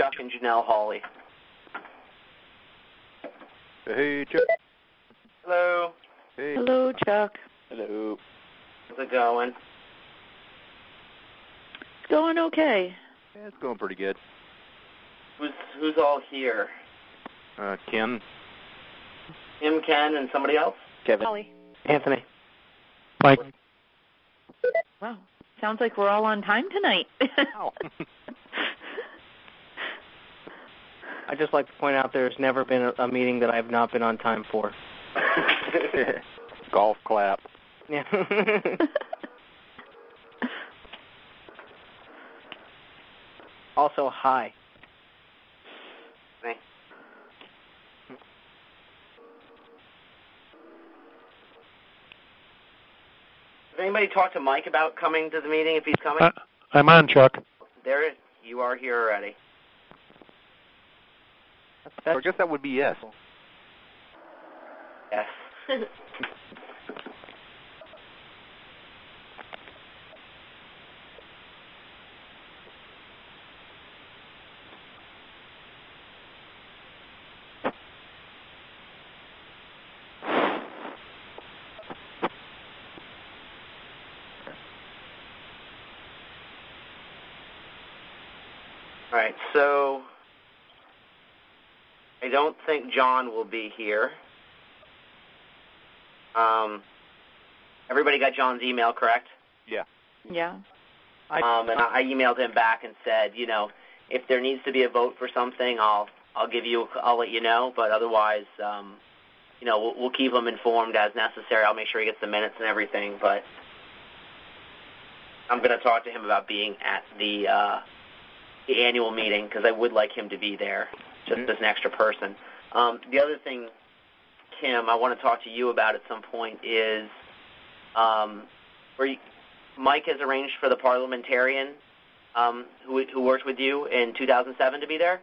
Chuck and Janelle Hawley. Hey, Chuck. Hello. Hey. Hello, Chuck. Hello. How's it going? It's going okay. Yeah, it's going pretty good. Who's all here? Ken. Him, Ken, and somebody else? Kevin. Holly. Anthony. Mike. Wow. Sounds like we're all on time tonight. Oh. I'd just like to point out there's never been a meeting that I've not been on time for. Golf clap. Yeah. Also, hi. Hey. Has anybody talked to Mike about coming to the meeting if he's coming? I'm on, Chuck. There it is. You are here already. So I guess that would be yes. Yes. All right, so I don't think John will be here. Everybody got John's email, correct? Yeah. Yeah. And I emailed him back and said, if there needs to be a vote for something, I'll let you know. But otherwise, we'll keep him informed as necessary. I'll make sure he gets the minutes and everything. But I'm going to talk to him about being at the annual meeting because I would like him to be there, just as an extra person. The other thing, Kim, I want to talk to you about at some point is Mike has arranged for the parliamentarian who worked with you in 2007 to be there.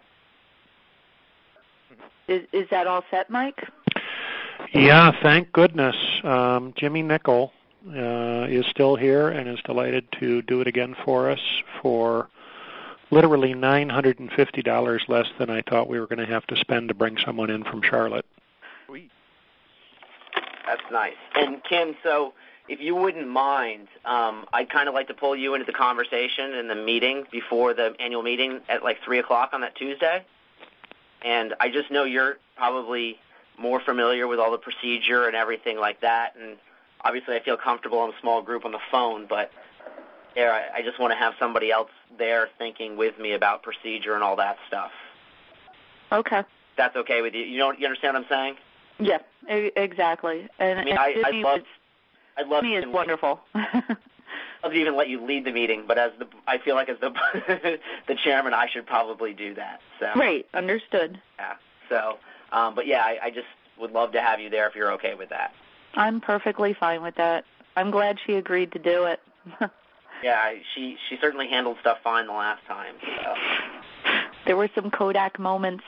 Is that all set, Mike? Yeah, thank goodness. Jimmy Nickel is still here and is delighted to do it again for us for literally $950 less than I thought we were going to have to spend to bring someone in from Charlotte. Sweet. That's nice. And Kim, so if you wouldn't mind, I'd kind of like to pull you into the conversation in the meeting before the annual meeting at like 3 o'clock on that Tuesday. And I just know you're probably more familiar with all the procedure and everything like that. And obviously I feel comfortable in a small group on the phone, but I just want to have somebody else there thinking with me about procedure and all that stuff. Okay. That's okay with you? You understand what I'm saying? Yeah, exactly. And I mean, I'd love Jimmy is wonderful. I'd love to even let you lead the meeting, but I feel like as the the chairman, I should probably do that. So. Right, understood. Yeah. So, but yeah, I just would love to have you there if you're okay with that. I'm perfectly fine with that. I'm glad she agreed to do it. Yeah, she certainly handled stuff fine the last time. So. There were some Kodak moments.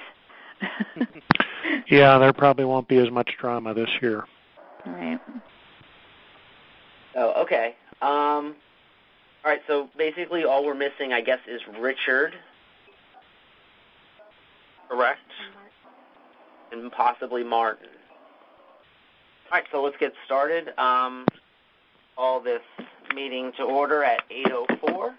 Yeah, there probably won't be as much drama this year. All right. Oh, okay. All right, so basically all we're missing, I guess, is Richard. Correct? And possibly Martin. All right, so let's get started. All this meeting to order at 8:04.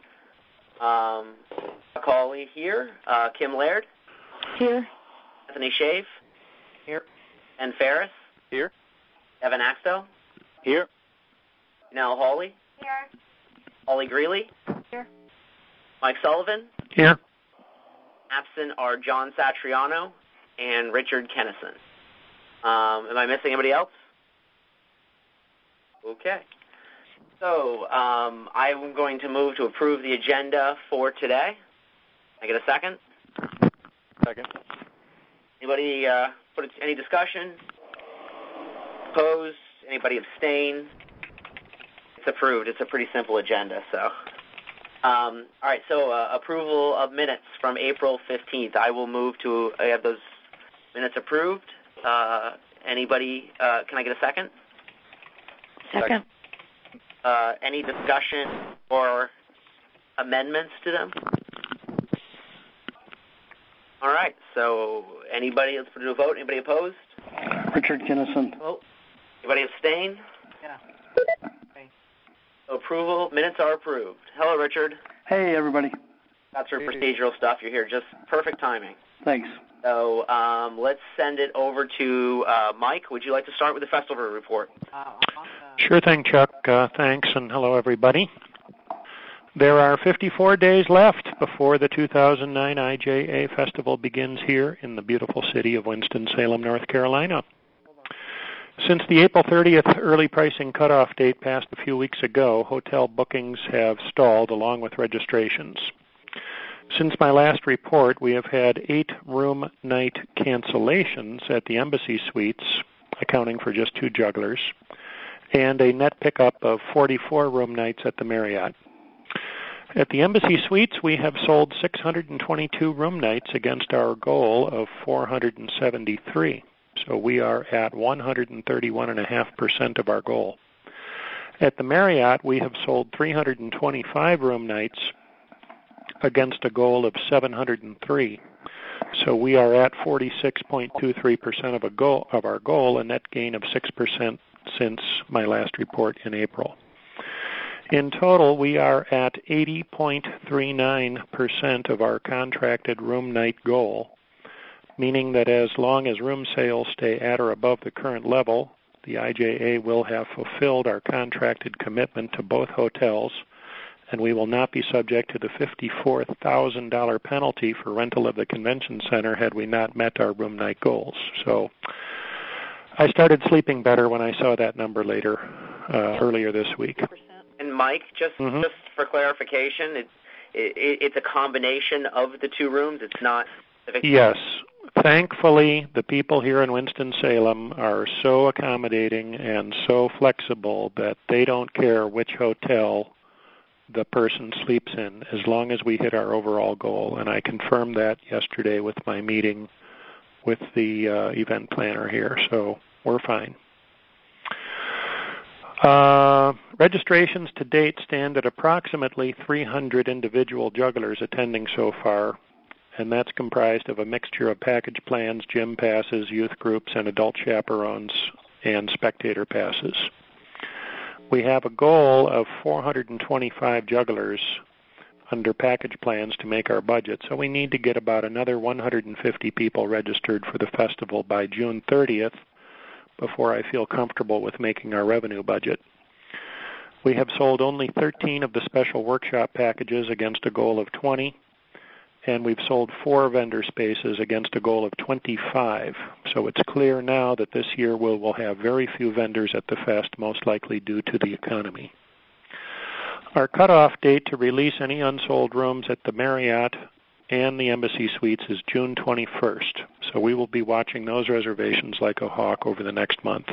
Macaulay here. Kim Laird. Here. Anthony Shave. Here. And Ferris. Here. Evan Axtell. Here. Nell Hawley. Here. Holly Greeley. Here. Mike Sullivan. Here. Absent are John Satriano and Richard Kennison. Am I missing anybody else? Okay. So I'm going to move to approve the agenda for today. Can I get a second? Second. Anybody any discussion? Opposed? Anybody abstain? It's approved. It's a pretty simple agenda. So, all right. So approval of minutes from April 15th. I will move to have those minutes approved. Anybody? Can I get a second? Second. Any discussion or amendments to them? All right. So anybody, let's put it to a vote. Anybody opposed? Richard Kinnison. Vote. Anybody abstain? Yeah. Okay. So approval. Minutes are approved. Hello, Richard. Hey, everybody. That's your procedural stuff. You're here. Just perfect timing. Thanks. So let's send it over to Mike. Would you like to start with the festival report? Sure thing, Chuck. Thanks, and hello, everybody. There are 54 days left before the 2009 IJA Festival begins here in the beautiful city of Winston-Salem, North Carolina. Since the April 30th early pricing cutoff date passed a few weeks ago, hotel bookings have stalled along with registrations. Since my last report, we have had 8 room night cancellations at the Embassy Suites, accounting for just 2 jugglers, and a net pickup of 44 room nights at the Marriott. At the Embassy Suites, we have sold 622 room nights against our goal of 473. So we are at 131.5% of our goal. At the Marriott, we have sold 325 room nights against a goal of 703. So we are at 46.23% of our goal, a net gain of 6% since my last report in April. In total, we are at 80.39% of our contracted room night goal, meaning that as long as room sales stay at or above the current level, the IJA will have fulfilled our contracted commitment to both hotels, and we will not be subject to the $54,000 penalty for rental of the convention center had we not met our room night goals. So I started sleeping better when I saw that number earlier this week. And Mike, just for clarification, it's a combination of the 2 rooms. It's not. Yes. Thankfully, the people here in Winston-Salem are so accommodating and so flexible that they don't care which hotel the person sleeps in, as long as we hit our overall goal. And I confirmed that yesterday with my meeting with the event planner here, so we're fine. Registrations to date stand at approximately 300 individual jugglers attending so far, and that's comprised of a mixture of package plans, gym passes, youth groups, and adult chaperones, and spectator passes. We have a goal of 425 jugglers under package plans to make our budget, so we need to get about another 150 people registered for the festival by June 30th before I feel comfortable with making our revenue budget. We have sold only 13 of the special workshop packages against a goal of 20, and we've sold 4 vendor spaces against a goal of 25. So it's clear now that this year we'll have very few vendors at the fest, most likely due to the economy. Our cutoff date to release any unsold rooms at the Marriott and the Embassy Suites is June 21st. So we will be watching those reservations like a hawk over the next month.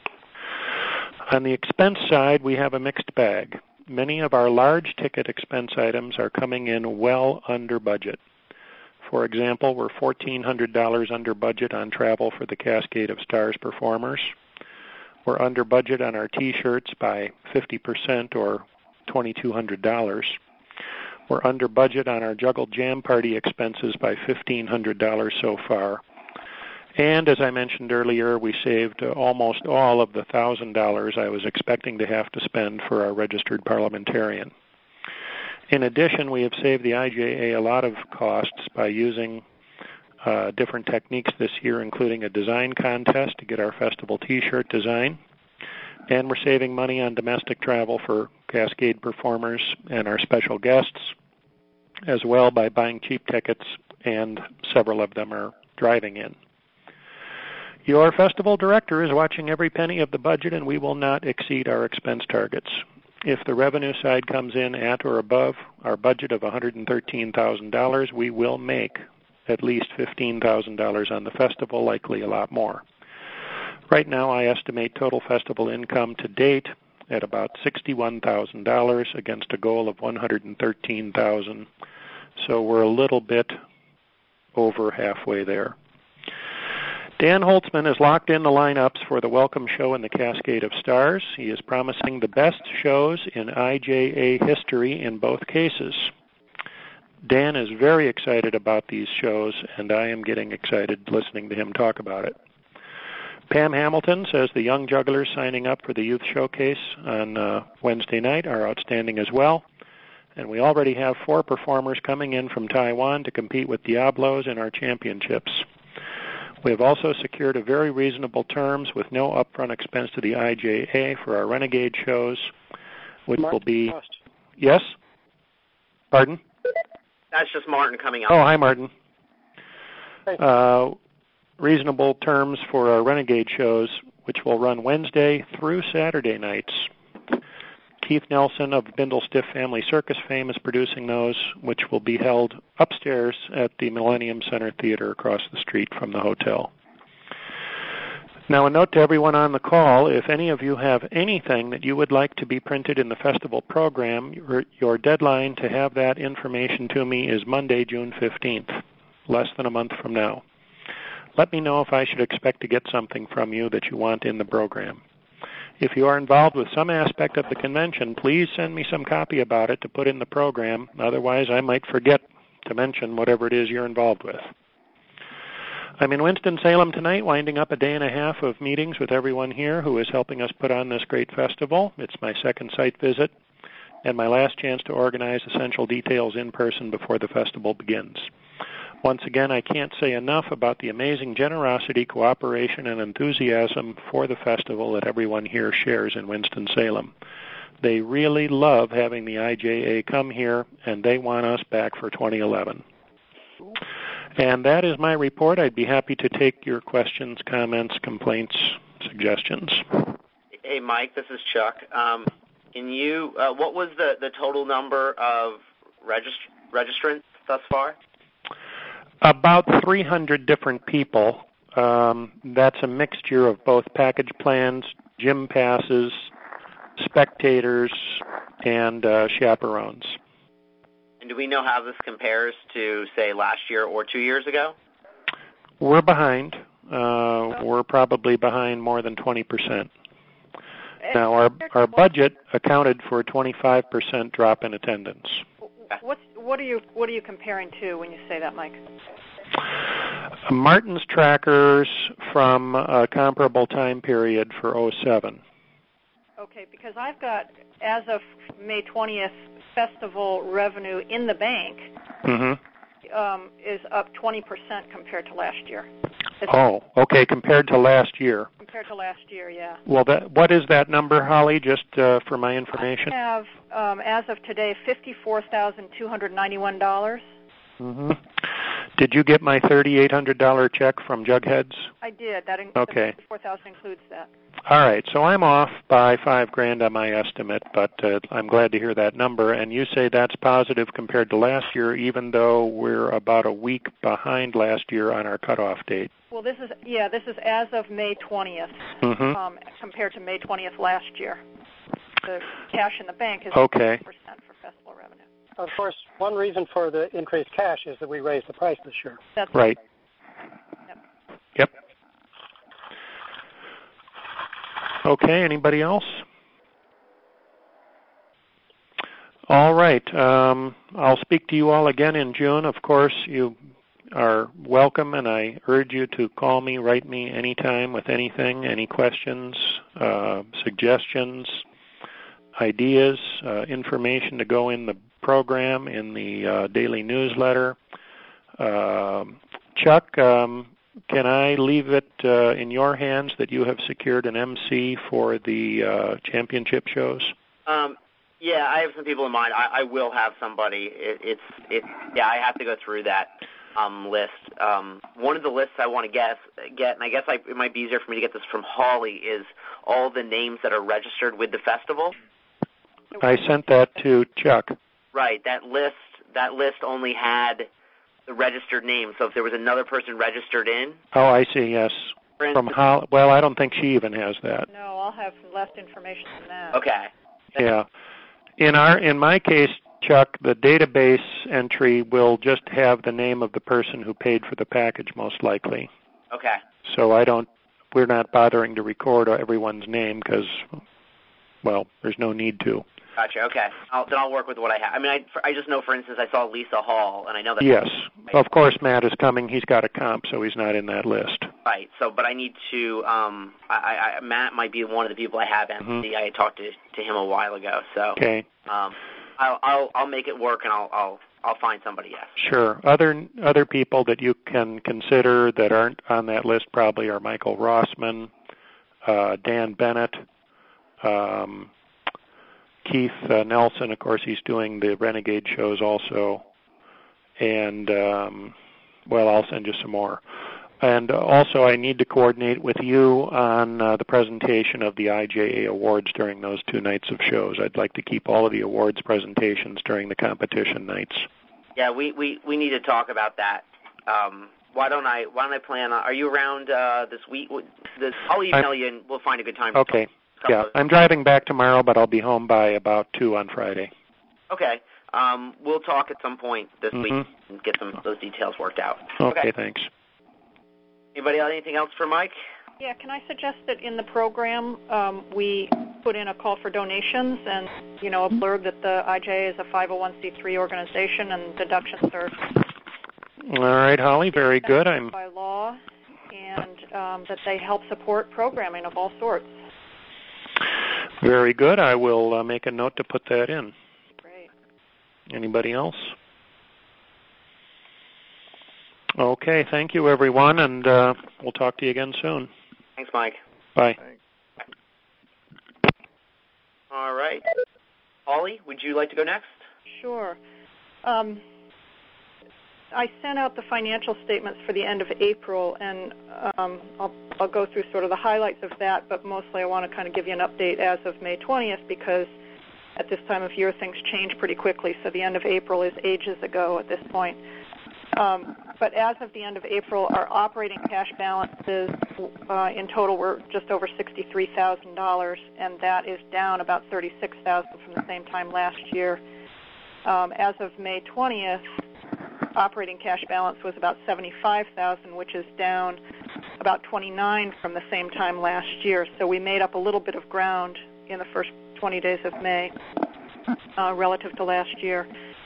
On the expense side, we have a mixed bag. Many of our large ticket expense items are coming in well under budget. For example, we're $1,400 under budget on travel for the Cascade of Stars performers. We're under budget on our T-shirts by 50% or $2,200. We're under budget on our Juggle Jam Party expenses by $1,500 so far. And as I mentioned earlier, we saved almost all of the $1,000 I was expecting to have to spend for our registered parliamentarian. In addition, we have saved the IJA a lot of costs by using different techniques this year, including a design contest to get our festival T-shirt design. And we're saving money on domestic travel for Cascade performers and our special guests, as well by buying cheap tickets, and several of them are driving in. Your festival director is watching every penny of the budget, and we will not exceed our expense targets. If the revenue side comes in at or above our budget of $113,000, we will make at least $15,000 on the festival, likely a lot more. Right now, I estimate total festival income to date at about $61,000 against a goal of $113,000. So we're a little bit over halfway there. Dan Holtzman has locked in the lineups for the Welcome Show and the Cascade of Stars. He is promising the best shows in IJA history in both cases. Dan is very excited about these shows, and I am getting excited listening to him talk about it. Pam Hamilton says the young jugglers signing up for the Youth Showcase on Wednesday night are outstanding as well. And we already have 4 performers coming in from Taiwan to compete with Diablos in our championships. We have also secured a very reasonable terms with no upfront expense to the IJA for our Renegade shows, which will be... Yes? Pardon? That's just Martin coming up. Oh, hi, Martin. Reasonable terms for our Renegade shows, which will run Wednesday through Saturday nights. Keith Nelson of Bindle Stiff Family Circus fame is producing those, which will be held upstairs at the Millennium Center Theater across the street from the hotel. Now, a note to everyone on the call, if any of you have anything that you would like to be printed in the festival program, your deadline to have that information to me is Monday, June 15th, less than a month from now. Let me know if I should expect to get something from you that you want in the program. If you are involved with some aspect of the convention, please send me some copy about it to put in the program. Otherwise, I might forget to mention whatever it is you're involved with. I'm in Winston-Salem tonight, winding up a day and a half of meetings with everyone here who is helping us put on this great festival. It's my second site visit and my last chance to organize essential details in person before the festival begins. Once again, I can't say enough about the amazing generosity, cooperation, and enthusiasm for the festival that everyone here shares in Winston-Salem. They really love having the IJA come here, and they want us back for 2011. And that is my report. I'd be happy to take your questions, comments, complaints, suggestions. Hey, Mike, this is Chuck. What was the total number of registrants thus far? About 300 different people. That's a mixture of both package plans, gym passes, spectators, and chaperones. And do we know how this compares to, say, last year or 2 years ago? We're behind. We're probably behind more than 20%. Now, our budget accounted for a 25% drop in attendance. What are you comparing to when you say that, Mike? Martin's trackers from a comparable time period for 07. Okay, because I've got, as of May 20th, festival revenue in the bank is up 20% compared to last year. Okay, compared to last year. Compared to last year, yeah. Well, what is that number, Holly, just for my information? I have, as of today, $54,291. Did you get my $3,800 check from Jugheads? I did. Okay. The $54,000 includes that. All right, so I'm off by $5,000 on my estimate, but I'm glad to hear that number. And you say that's positive compared to last year, even though we're about a week behind last year on our cutoff date. Well, this is as of May 20th, compared to May 20th last year. The cash in the bank is 20% for festival revenue. Of course, one reason for the increased cash is that we raised the price this year. That's right. Yep. Okay, anybody else? All right. I'll speak to you all again in June. Of course, you are welcome, and I urge you to call me, write me anytime with anything, any questions, suggestions, ideas, information to go in the program, in the daily newsletter. Chuck, can I leave it in your hands that you have secured an MC for the championship shows? Yeah, I have some people in mind. I will have somebody. I have to go through that list. One of the lists I want to get, and I guess it might be easier for me to get this from Holly, is all the names that are registered with the festival. I sent that to Chuck. Right. That list only had the registered name. So if there was another person registered in. Oh, I see. Yes. From Holly. Well, I don't think she even has that. No, I'll have less information than that. Okay. Yeah. In my case, Chuck, the database entry will just have the name of the person who paid for the package, most likely. Okay. So we're not bothering to record everyone's name because, well, there's no need to. Gotcha. Okay. Then I'll work with what I have. I mean, I just know, for instance, I saw Lisa Hall, and I know that. Yes. Of course, Matt is coming. He's got a comp, so he's not in that list. Right. So, but I need to. Matt might be one of the people I have. Mm-hmm. I talked to him a while ago. So. Okay. I'll make it work, and I'll find somebody. Yes. Sure. Other people that you can consider that aren't on that list probably are Michael Rossman, Dan Bennett. Keith Nelson, of course, he's doing the Renegade shows also. And, I'll send you some more. And also I need to coordinate with you on the presentation of the IJA Awards during those 2 nights of shows. I'd like to keep all of the awards presentations during the competition nights. Yeah, we need to talk about that. Why don't I plan on, are you around this week? I'll email you and we'll find a good time. Okay. Yeah, I'm driving back tomorrow, but I'll be home by about 2 on Friday. Okay. We'll talk at some point this week and get those details worked out. Okay, thanks. Anybody have anything else for Mike? Yeah, can I suggest that in the program we put in a call for donations and, a blurb that the IJA is a 501c3 organization and deductions are... All right, Holly, very good. ...by law, and that they help support programming of all sorts. Very good. I will make a note to put that in. Great. Anybody else? Okay, thank you, everyone, and we'll talk to you again soon. Thanks, Mike. Bye. Thanks. All right. Holly, would you like to go next? Sure. I sent out the financial statements for the end of April, and I'll go through sort of the highlights of that, but mostly I want to kind of give you an update as of May 20th because at this time of year things change pretty quickly, so the end of April is ages ago at this point. But as of the end of April, our operating cash balances in total were just over $63,000, and that is down about $36,000 from the same time last year. As of May 20th, operating cash balance was about $75,000, which is down about $29,000 from the same time last year. So we made up a little bit of ground in the first 20 days of May relative to last year.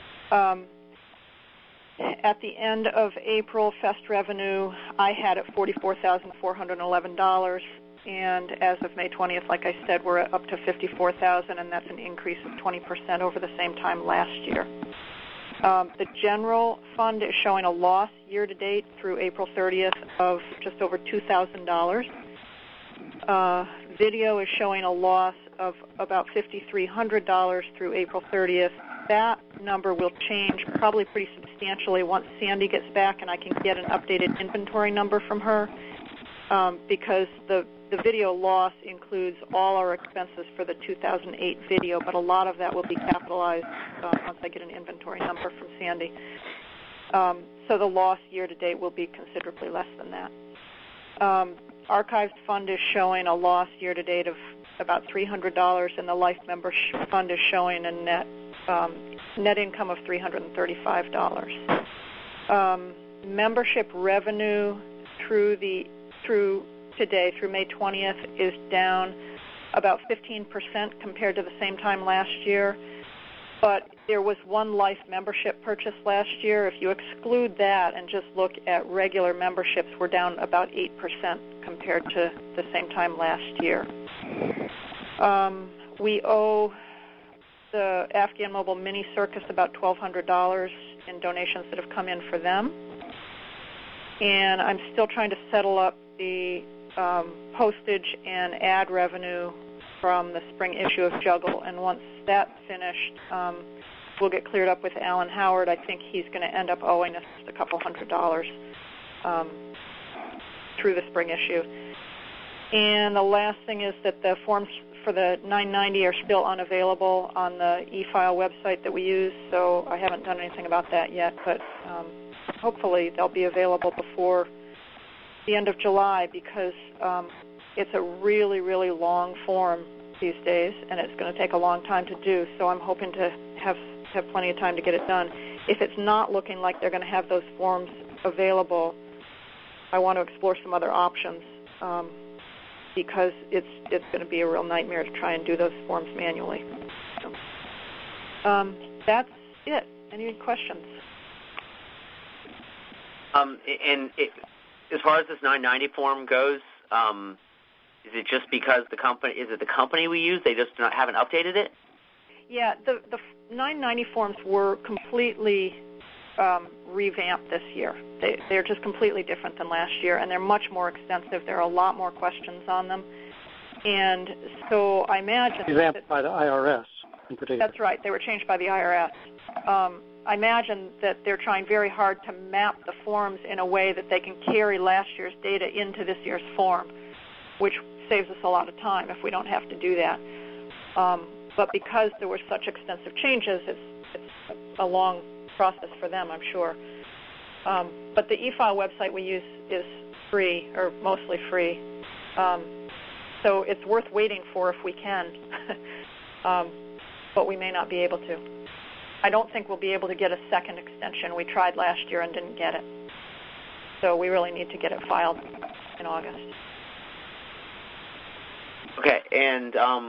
At the end of April, Fest revenue I had at $44,411, and as of May 20th, like I said, we're up to $54,000, and that's an increase of 20% over the same time last year. The general fund is showing a loss year-to-date through April 30th of just over $2,000. Video is showing a loss of about $5,300 through April 30th. That number will change probably pretty substantially once Sandy gets back and I can get an updated inventory number from her because the video loss includes all our expenses for the 2008 video, but a lot of that will be capitalized once I get an inventory number from Sandy. So the loss year-to-date will be considerably less than that. Archived fund is showing a loss year-to-date of about $300, and the Life Membership Fund is showing a net income of $335. Membership revenue through today, through May 20th, is down about 15% compared to the same time last year. But there was one Life membership purchase last year. If you exclude that and just look at regular memberships, we're down about 8% compared to the same time last year. We owe the Afghan Mobile Mini Circus about $1,200 in donations that have come in for them. And I'm still trying to settle up the postage and ad revenue from the spring issue of Juggle. And once that's finished, we'll get cleared up with Alan Howard. I think he's going to end up owing us just a couple $100 through the spring issue. And the last thing is that the forms for the 990 are still unavailable on the e-file website that we use, so I haven't done anything about that yet, but hopefully they'll be available before the end of July because it's a really, really long form these days, and it's going to take a long time to do, so I'm hoping to have plenty of time to get it done. If it's not looking like they're going to have those forms available, I want to explore some other options because it's going to be a real nightmare to try and do those forms manually. So. That's it. Any questions? As far as this 990 form goes, is it just because the company we use? They just haven't updated it? Yeah, the 990 forms were completely revamped this year. They're just completely different than last year, and they're much more extensive. There are a lot more questions on them. And so I imagine... Revamped by the IRS in particular. That's right. They were changed by the IRS. I imagine that they're trying very hard to map the forms in a way that they can carry last year's data into this year's form, which saves us a lot of time if we don't have to do that. But because there were such extensive changes, it's a long process for them, I'm sure. But the e-file website we use is free, or mostly free. So it's worth waiting for if we can. But we may not be able to. I don't think we'll be able to get a second extension. We tried last year and didn't get it. So we really need to get it filed in August. Okay, and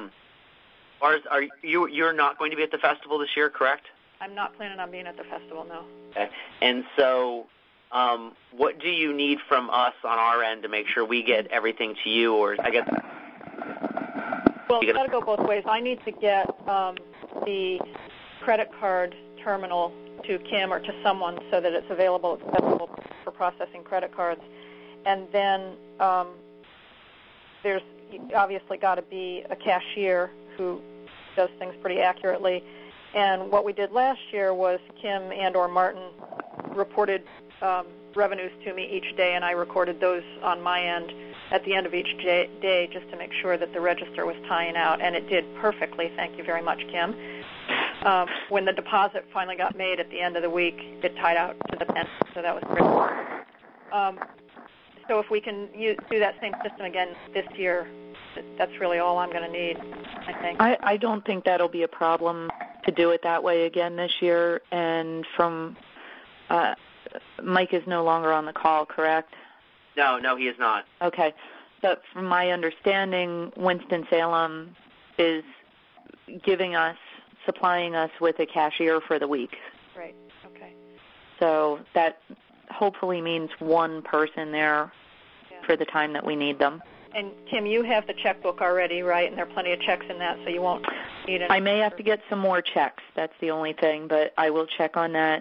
you're not going to be at the festival this year, correct? I'm not planning on being at the festival, no. Okay, and so what do you need from us on our end to make sure we get everything to you, or I guess... Well, it's got to go both ways. I need to get the credit card terminal to Kim or to someone so that it's available for processing credit cards. And then there's obviously got to be a cashier who does things pretty accurately. And what we did last year was Kim and or Martin reported revenues to me each day, and I recorded those on my end at the end of each day just to make sure that the register was tying out, and it did perfectly. Thank you very much, Kim. When the deposit finally got made at the end of the week, it tied out to the penny, so that was great. So if we can do that same system again this year, that's really all I'm going to need, I think. I don't think that'll be a problem to do it that way again this year. And from Mike is no longer on the call, correct? No, he is not. Okay. But from my understanding, Winston-Salem is supplying us with a cashier for the week. Right. Okay. So that hopefully means one person there for the time that we need them. And Kim, you have the checkbook already, right? And there are plenty of checks in that, so you won't need it. I may have to get some more checks. That's the only thing, but I will check on that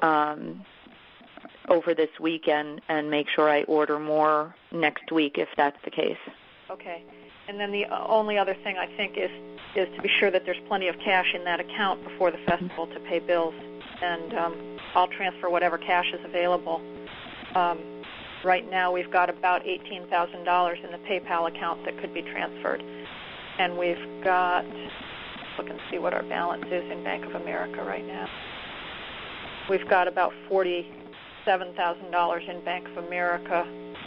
over this weekend and make sure I order more next week if that's the case. Okay. And then the only other thing I think is to be sure that there's plenty of cash in that account before the festival to pay bills. And I'll transfer whatever cash is available. Right now we've got about $18,000 in the PayPal account that could be transferred. And we've got, look and see what our balance is in Bank of America right now. We've got about $47,000 in Bank of America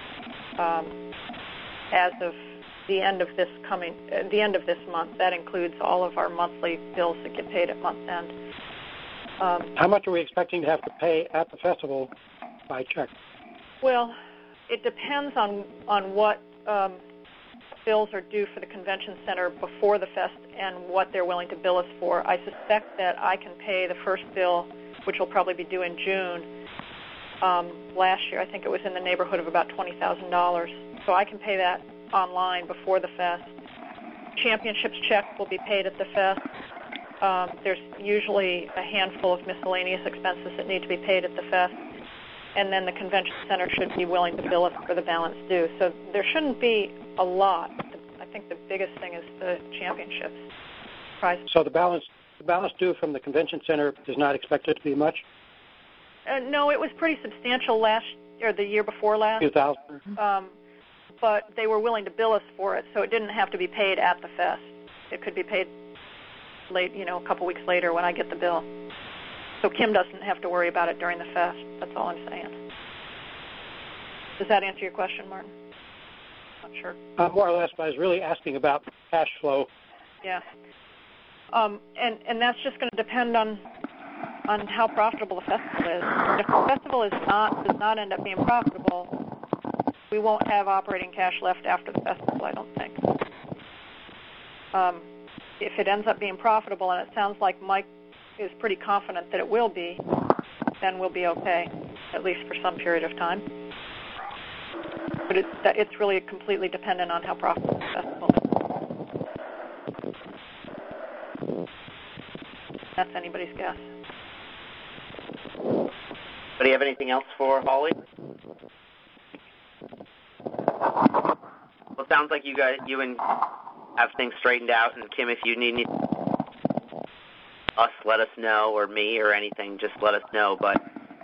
as of the end of this month. That includes all of our monthly bills that get paid at month end. How much are we expecting to have to pay at the festival by check? Well, it depends on what bills are due for the convention center before the fest and what they're willing to bill us for. I suspect that I can pay the first bill, which will probably be due in June. Last year, I think it was in the neighborhood of about $20,000. So I can pay that online before the fest. Championships check will be paid at the fest. There's usually a handful of miscellaneous expenses that need to be paid at the fest. And then the convention center should be willing to bill us for the balance due. So there shouldn't be a lot. I think the biggest thing is the championships prize. So the balance due from the convention center is not expected to be much? No, it was pretty substantial the year before last. 2,000. But they were willing to bill us for it, so it didn't have to be paid at the fest. It could be paid late, a couple weeks later when I get the bill. So Kim doesn't have to worry about it during the fest. That's all I'm saying. Does that answer your question, Martin? Not sure. More or less, but I was really asking about cash flow. Yeah. And that's just going to depend on how profitable the festival is. If the festival does not end up being profitable, we won't have operating cash left after the festival, I don't think. If it ends up being profitable, and it sounds like Mike is pretty confident that it will be, then we'll be okay, at least for some period of time. But it's really completely dependent on how profitable the festival is. That's anybody's guess. Do you have anything else for Holly? Well, it sounds like you and have things straightened out. And Kim, if you need us, let us know, or me, or anything, just let us know. But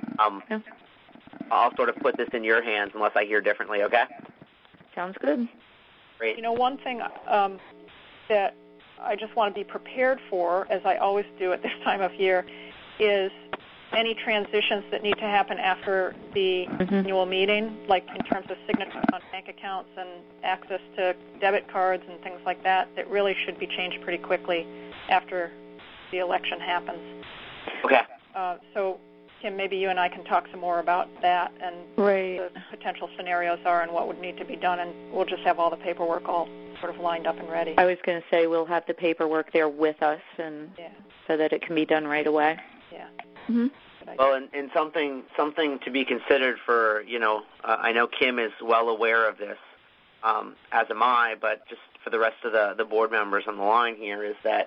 I'll sort of put this in your hands unless I hear differently. Okay? Sounds good. Great. You know, one thing that I just want to be prepared for, as I always do at this time of year, is any transitions that need to happen after the annual meeting, like in terms of signatures on bank accounts and access to debit cards and things like that, that really should be changed pretty quickly after the election happens. Okay. So, Kim, maybe you and I can talk some more about that and right. the potential scenarios are and what would need to be done, and we'll just have all the paperwork all sort of lined up and ready. I was going to say we'll have the paperwork there with us, and so that it can be done right away. Yeah. Mm-hmm. Well, and something to be considered for, I know Kim is well aware of this, as am I, but just for the rest of the board members on the line here is that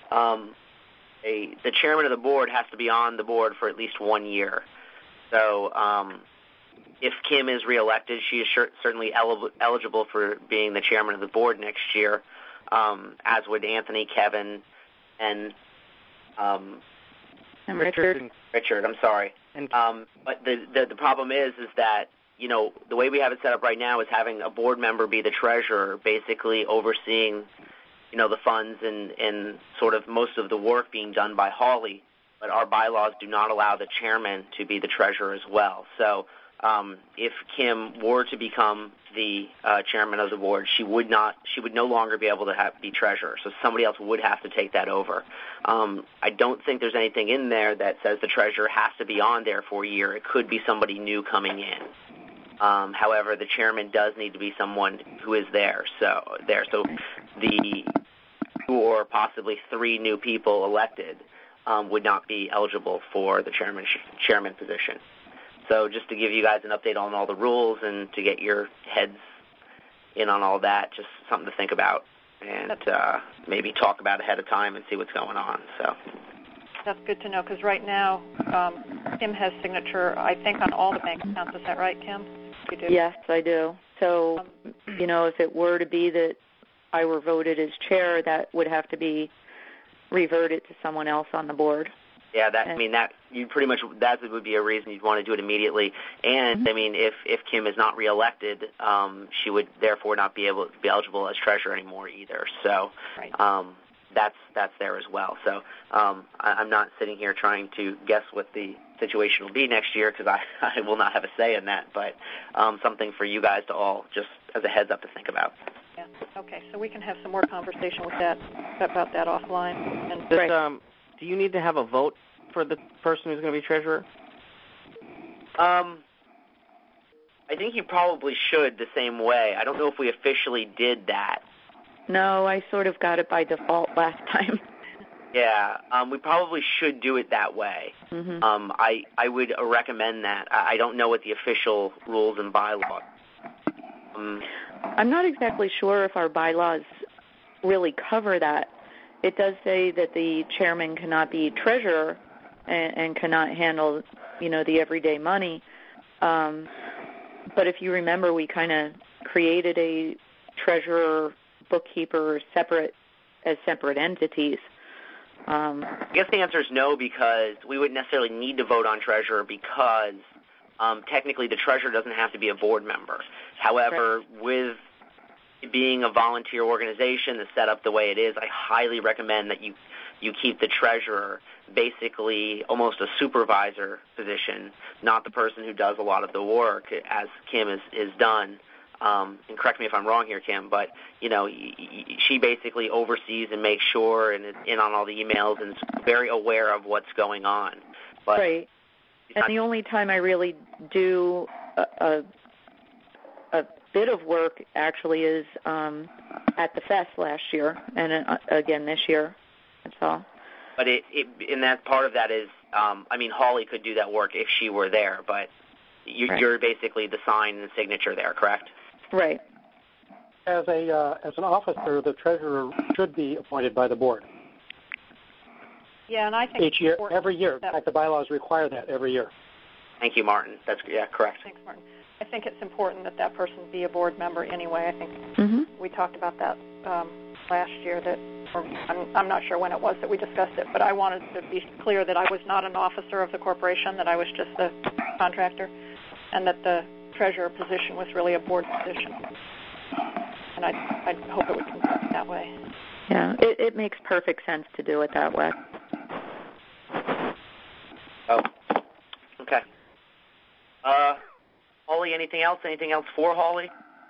the chairman of the board has to be on the board for at least 1 year. So if Kim is reelected, she is certainly eligible for being the chairman of the board next year, as would Anthony, Kevin, and Richard. Richard, I'm sorry. But the problem is that, the way we have it set up right now is having a board member be the treasurer, basically overseeing, the funds and sort of most of the work being done by Holly. But our bylaws do not allow the chairman to be the treasurer as well. So if Kim were to become the chairman of the board, she would no longer be able to be treasurer. So somebody else would have to take that over. I don't think there's anything in there that says the treasurer has to be on there for a year. It could be somebody new coming in. However, the chairman does need to be someone who is there. So the 2 or possibly 3 new people elected would not be eligible for the chairman position. So just to give you guys an update on all the rules and to get your heads in on all that, just something to think about and maybe talk about ahead of time and see what's going on. So that's good to know because right now Kim has signature, I think, on all the bank accounts. Is that right, Kim? You do? Yes, I do. So, if it were to be that I were voted as chair, that would have to be reverted to someone else on the board. Yeah, that you pretty much that would be a reason you'd want to do it immediately. And if Kim is not reelected, she would therefore not be able to be eligible as treasurer anymore either. So that's there as well. So I'm not sitting here trying to guess what the situation will be next year because I will not have a say in that. But something for you guys to all just as a heads up to think about. Yeah. Okay. So we can have some more conversation about that offline. And do you need to have a vote for the person who's going to be treasurer? I think you probably should the same way. I don't know if we officially did that. No, I sort of got it by default last time. Yeah, we probably should do it that way. Mm-hmm. I would recommend that. I don't know what the official rules and bylaws. I'm not exactly sure if our bylaws really cover that. It does say that the chairman cannot be treasurer and cannot handle, the everyday money. But if you remember, we kind of created a treasurer, bookkeeper separate entities. I guess the answer is no because we wouldn't necessarily need to vote on treasurer because technically the treasurer doesn't have to be a board member. However, with being a volunteer organization that's set up the way it is, I highly recommend that you keep the treasurer basically almost a supervisor position, not the person who does a lot of the work as Kim is done. And correct me if I'm wrong here, Kim, but, she basically oversees and makes sure and is in on all the emails and is very aware of what's going on. But right. And the only time I really do a bit of work actually is at the fest last year and again this year. That's all. But and that part of that is, Holly could do that work if she were there, but you're basically the sign and the signature there, correct? Right. As an officer, the treasurer should be appointed by the board. Yeah, and I think each year, every year. In fact, the bylaws require that every year. Thank you, Martin. That's correct. Thanks, Martin. I think it's important that person be a board member anyway. I think we talked about that last year. I'm not sure when it was that we discussed it, but I wanted to be clear that I was not an officer of the corporation, that I was just a contractor, and that the treasurer position was really a board position. And I hope it would continue that way. Yeah, it makes perfect sense to do it that way. Oh, okay. Holly, anything else? Anything else for Holly?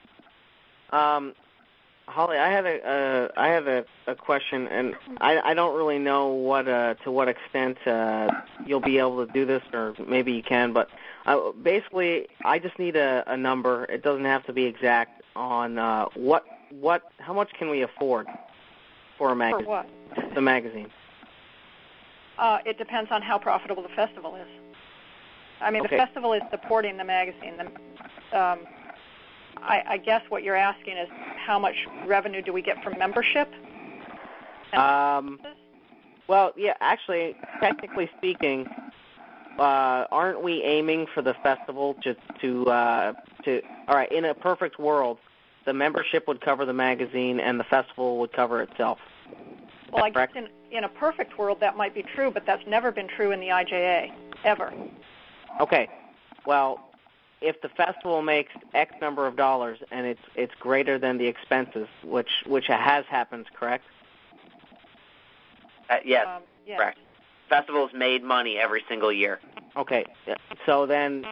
Holly, I have a question, and I don't really know to what extent you'll be able to do this, or maybe you can. But basically, I just need a number. It doesn't have to be exact on how much can we afford for a magazine? For what? The magazine. It depends on how profitable the festival is. Okay. The festival is supporting the magazine. I guess what you're asking is how much revenue do we get from membership? Well, yeah, actually, technically speaking, aren't we aiming for the festival to all right, in a perfect world, the membership would cover the magazine and the festival would cover itself? Well, I guess in a perfect world that might be true, but that's never been true in the IJA, ever. Okay. Well, if the festival makes X number of dollars and it's greater than the expenses, which has happened, correct? Yes, yes. Correct. Festivals made money every single year. Okay. So then,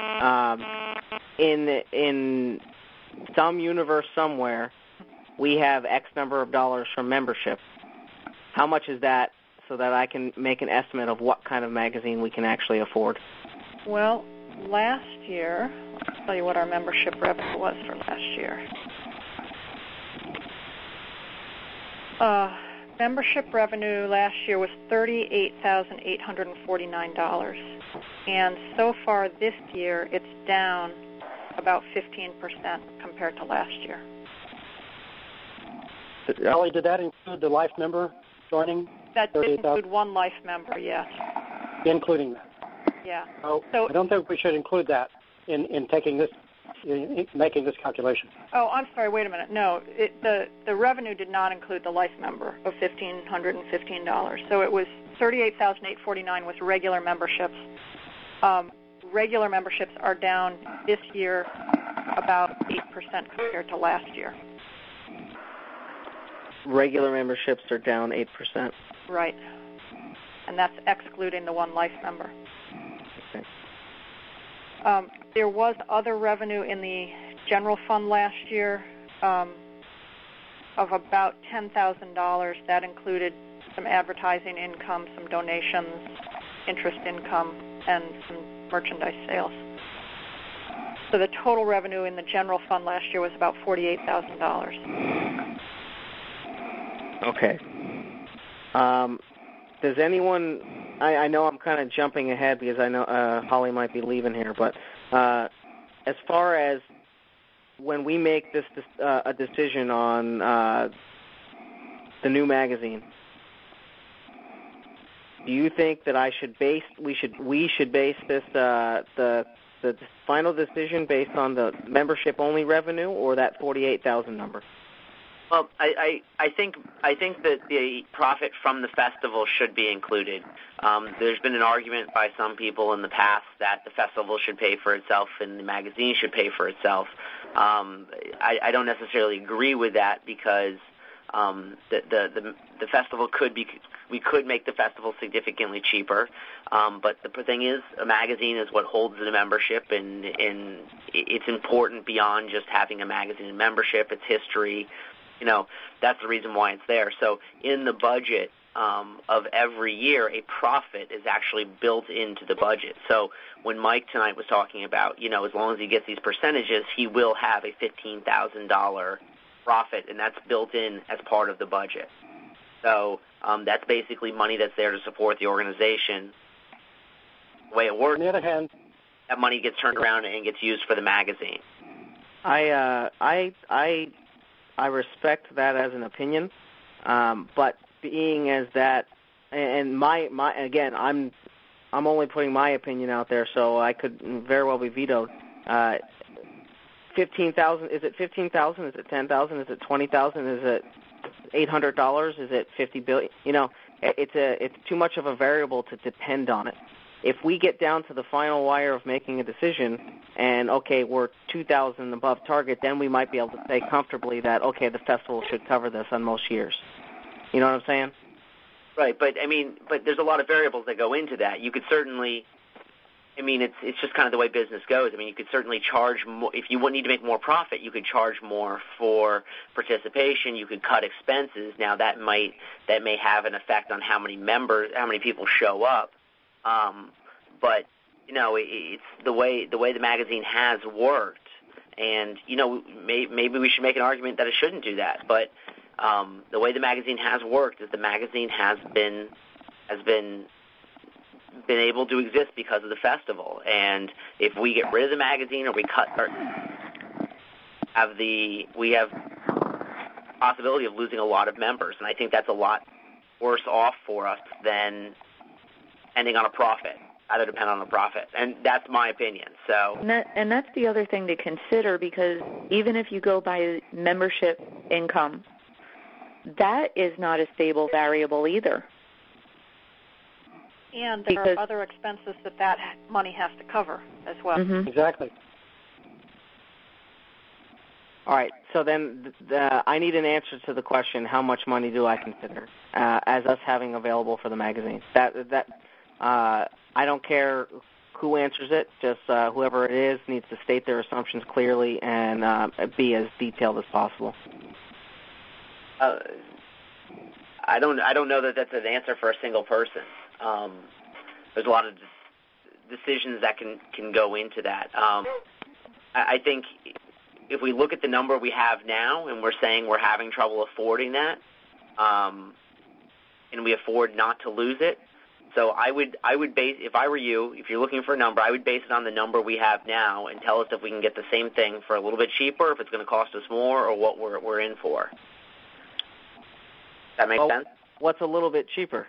in some universe somewhere, we have X number of dollars from membership. How much is that, so that I can make an estimate of what kind of magazine we can actually afford? Well, last year, I'll tell you what our membership revenue was for last year. Membership revenue last year was $38,849. And so far this year, it's down about 15% compared to last year. Holly, did that include the life member joining? That did include one life member, yes. Including that? Yeah. So I don't think we should include that in taking this, in making this calculation. Oh, I'm sorry. Wait a minute. No, the revenue did not include the life member of $1,515. So it was $38,849 with regular memberships. Regular memberships are down this year about 8% compared to last year. Regular memberships are down 8%. Right. And that's excluding the one life member. Okay. There was other revenue in the general fund last year of about $10,000. That included some advertising income, some donations, interest income, and some merchandise sales. So the total revenue in the general fund last year was about $48,000. Okay. Does anyone? I know I'm kind of jumping ahead because I know Holly might be leaving here, but as far as when we make a decision on the new magazine, do you think that we should base this the final decision based on the membership only revenue or that 48,000 number? Well, I think that the profit from the festival should be included. There's been an argument by some people in the past that the festival should pay for itself and the magazine should pay for itself. I don't necessarily agree with that because the festival we could make the festival significantly cheaper. But the thing is, a magazine is what holds the membership, and it's important beyond just having a magazine and membership. It's history. That's the reason why it's there. So in the budget of every year, a profit is actually built into the budget. So when Mike tonight was talking about, as long as he gets these percentages, he will have a $15,000 profit, and that's built in as part of the budget. So that's basically money that's there to support the organization. The way it works, On the other hand, that money gets turned around and gets used for the magazine. I respect that as an opinion, but being as that, and my again, I'm only putting my opinion out there, so I could very well be vetoed. 15,000? Is it 15,000? Is it 10,000? Is it 20,000? Is it $800? Is it 50 billion? It's too much of a variable to depend on it. If we get down to the final wire of making a decision, and okay, we're 2,000 above target, then we might be able to say comfortably that okay, the festival should cover this on most years. You know what I'm saying? Right, but there's a lot of variables that go into that. You could certainly, it's just kind of the way business goes. You could certainly charge more if you need to make more profit. You could charge more for participation. You could cut expenses. Now that may have an effect on how many people show up. But it's the way the magazine has worked, and maybe we should make an argument that it shouldn't do that. But the way the magazine has worked is the magazine has been able to exist because of the festival. And if we get rid of the magazine or we have the possibility of losing a lot of members, and I think that's a lot worse off for us than ending on a profit. Either depend on the profit, and that's my opinion. So, and that's the other thing to consider, because even if you go by membership income, that is not a stable variable either. And there are other expenses that money has to cover as well. Mm-hmm. Exactly. All right, so then I need an answer to the question: how much money do I consider as us having available for the magazine? I don't care who answers it. Just whoever it is needs to state their assumptions clearly and be as detailed as possible. I don't know that that's an answer for a single person. There's a lot of decisions that can go into that. I think if we look at the number we have now and we're saying we're having trouble affording that, and we afford not to lose it, so I would base, if I were you, if you're looking for a number, I would base it on the number we have now and tell us if we can get the same thing for a little bit cheaper, if it's going to cost us more, or what we're in for. That make sense? What's a little bit cheaper?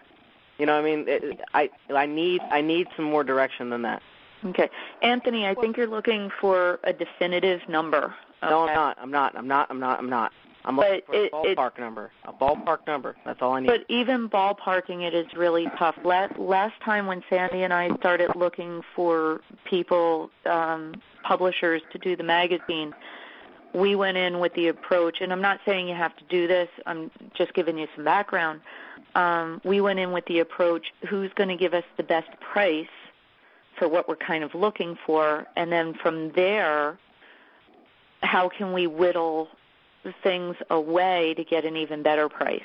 I need some more direction than that. Okay, Anthony, I think you're looking for a definitive number. Okay. No, I'm not. I'm looking for a ballpark number. A ballpark number. That's all I need. But even ballparking it is really tough. Last time when Sandy and I started looking for people, publishers, to do the magazine, we went in with the approach, and I'm not saying you have to do this, I'm just giving you some background. We went in with the approach, who's going to give us the best price for what we're kind of looking for, and then from there, how can we whittle things away to get an even better price.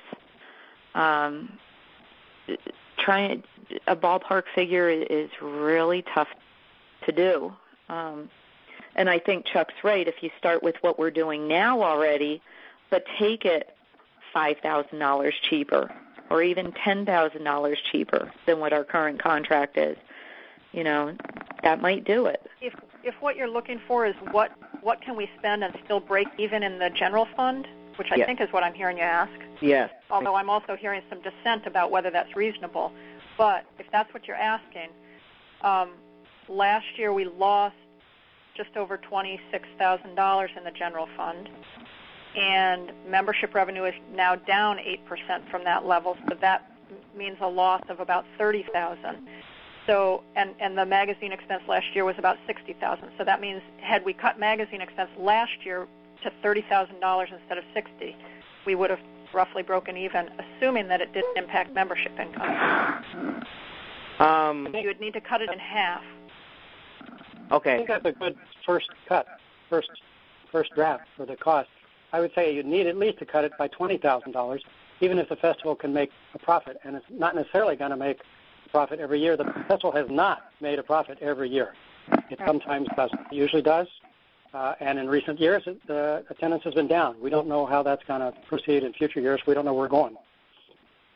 Trying a ballpark figure is really tough to do. And I think Chuck's right. If you start with what we're doing now already, but take it $5,000 cheaper or even $10,000 cheaper than what our current contract is, that might do it. If what you're looking for is what can we spend and still break even in the general fund, which I think is what I'm hearing you ask. Yes. Although I'm also hearing some dissent about whether that's reasonable. But if that's what you're asking, last year we lost just over $26,000 in the general fund, and membership revenue is now down 8% from that level, so that means a loss of about $30,000. So, and the magazine expense last year was about $60,000. So that means had we cut magazine expense last year to $30,000 instead of $60,000, we would have roughly broken even, assuming that it didn't impact membership income. You would need to cut it in half. Okay. I think that's a good first cut, first draft for the cost. I would say you'd need at least to cut it by $20,000, even if the festival can make a profit, and it's not necessarily going to make a profit every year. The festival has not made a profit every year. It sometimes doesn't. It usually does, and in recent years, the attendance has been down. We don't know how that's going to proceed in future years. We don't know where we're going.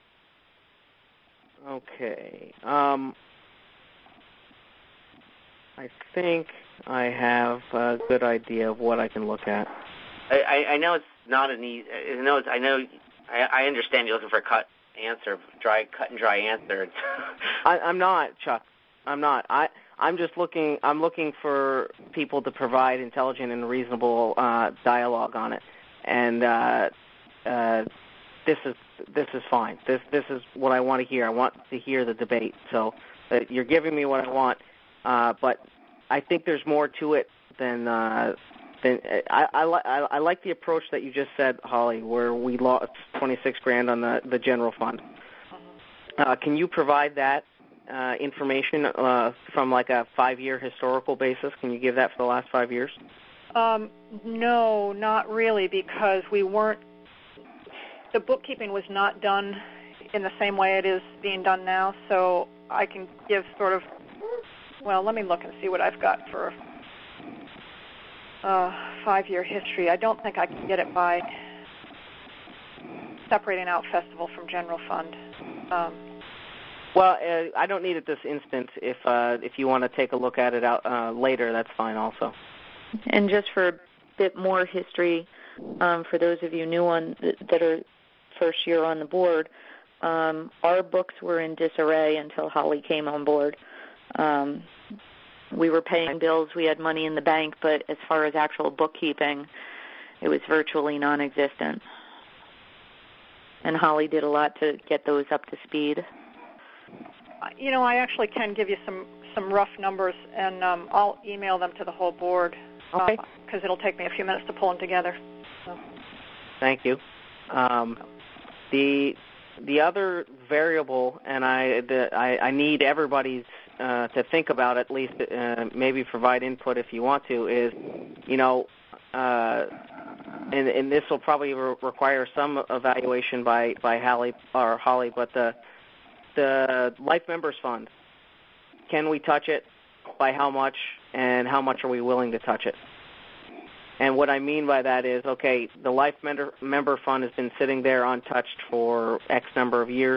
Okay. I think I have a good idea of what I can look at. I know it's not an easy. I understand you're looking for a cut and dry answer. I'm not, Chuck. I'm not. I'm just looking. I'm looking for people to provide intelligent and reasonable dialogue on it, and this is fine. This is what I want to hear. I want to hear the debate. So you're giving me what I want, but I think there's more to it than. I like the approach that you just said, Holly, where we lost $26,000 on the general fund. Can you provide that information from like a 5-year historical basis? Can you give that for the last 5 years? No, not really, because the bookkeeping was not done in the same way it is being done now. So I can give sort of. Well, let me look and see what I've got for 5-year history. I don't think I can get it by separating out festival from general fund. Well, I don't need it this instant. If you want to take a look at it out later, that's fine also. And just for a bit more history, for those of you new that are first year on the board, our books were in disarray until Holly came on board. We were paying bills, we had money in the bank, but as far as actual bookkeeping, it was virtually non-existent. And Holly did a lot to get those up to speed. I actually can give you some rough numbers, and I'll email them to the whole board. Okay. Because it'll take me a few minutes to pull them together. So. Thank you. The other variable, and I need everybody's to think about, at least maybe provide input if you want to, is, and this will probably require some evaluation by Holly, but the Life Members Fund, can we touch it? By how much? And how much are we willing to touch it? And what I mean by that is, okay, the Life Member Fund has been sitting there untouched for X number of years.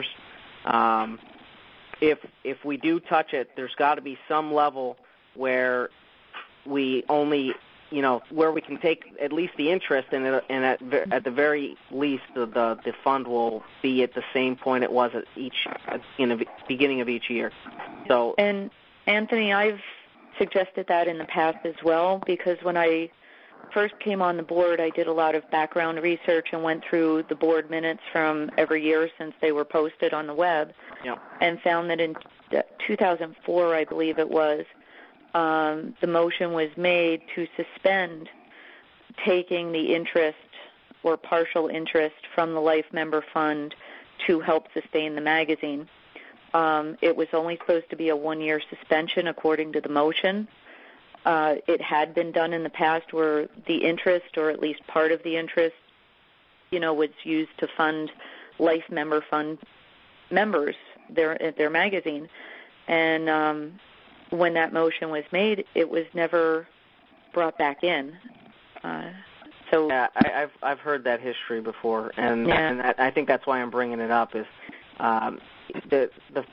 If we do touch it, there's got to be some level where we only, where we can take at least the interest, and at the very least, the fund will be at the same point it was at the beginning of each year. So, and Anthony, I've suggested that in the past as well, because when I first came on the board, I did a lot of background research and went through the board minutes from every year since they were posted on the web, and found that in 2004, I believe it was, the motion was made to suspend taking the interest or partial interest from the Life Member Fund to help sustain the magazine. It was only supposed to be a 1-year suspension according to the motion. It had been done in the past where the interest, or at least part of the interest, was used to fund Life Member Fund members, their magazine. And when that motion was made, it was never brought back in. So yeah, I've heard that history before, and I think that's why I'm bringing it up. Is the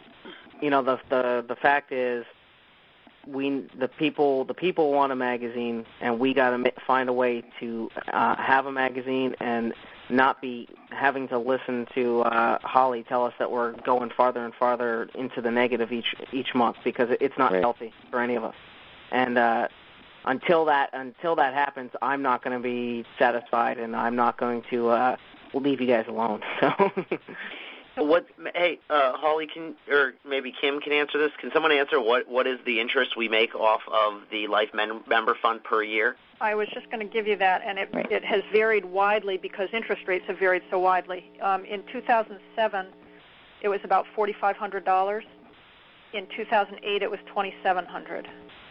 fact is, the people want a magazine, and we got to find a way to have a magazine and not be having to listen to Holly tell us that we're going farther and farther into the negative each month, because it's not healthy for any of us. And until that happens, I'm not going to be satisfied, and I'm not going to leave you guys alone. So. Holly or maybe Kim can answer this. Can someone answer what is the interest we make off of the Life Member Fund per year? I was just going to give you that, and it has varied widely because interest rates have varied so widely. In 2007, it was about $4,500. In 2008, it was $2,700.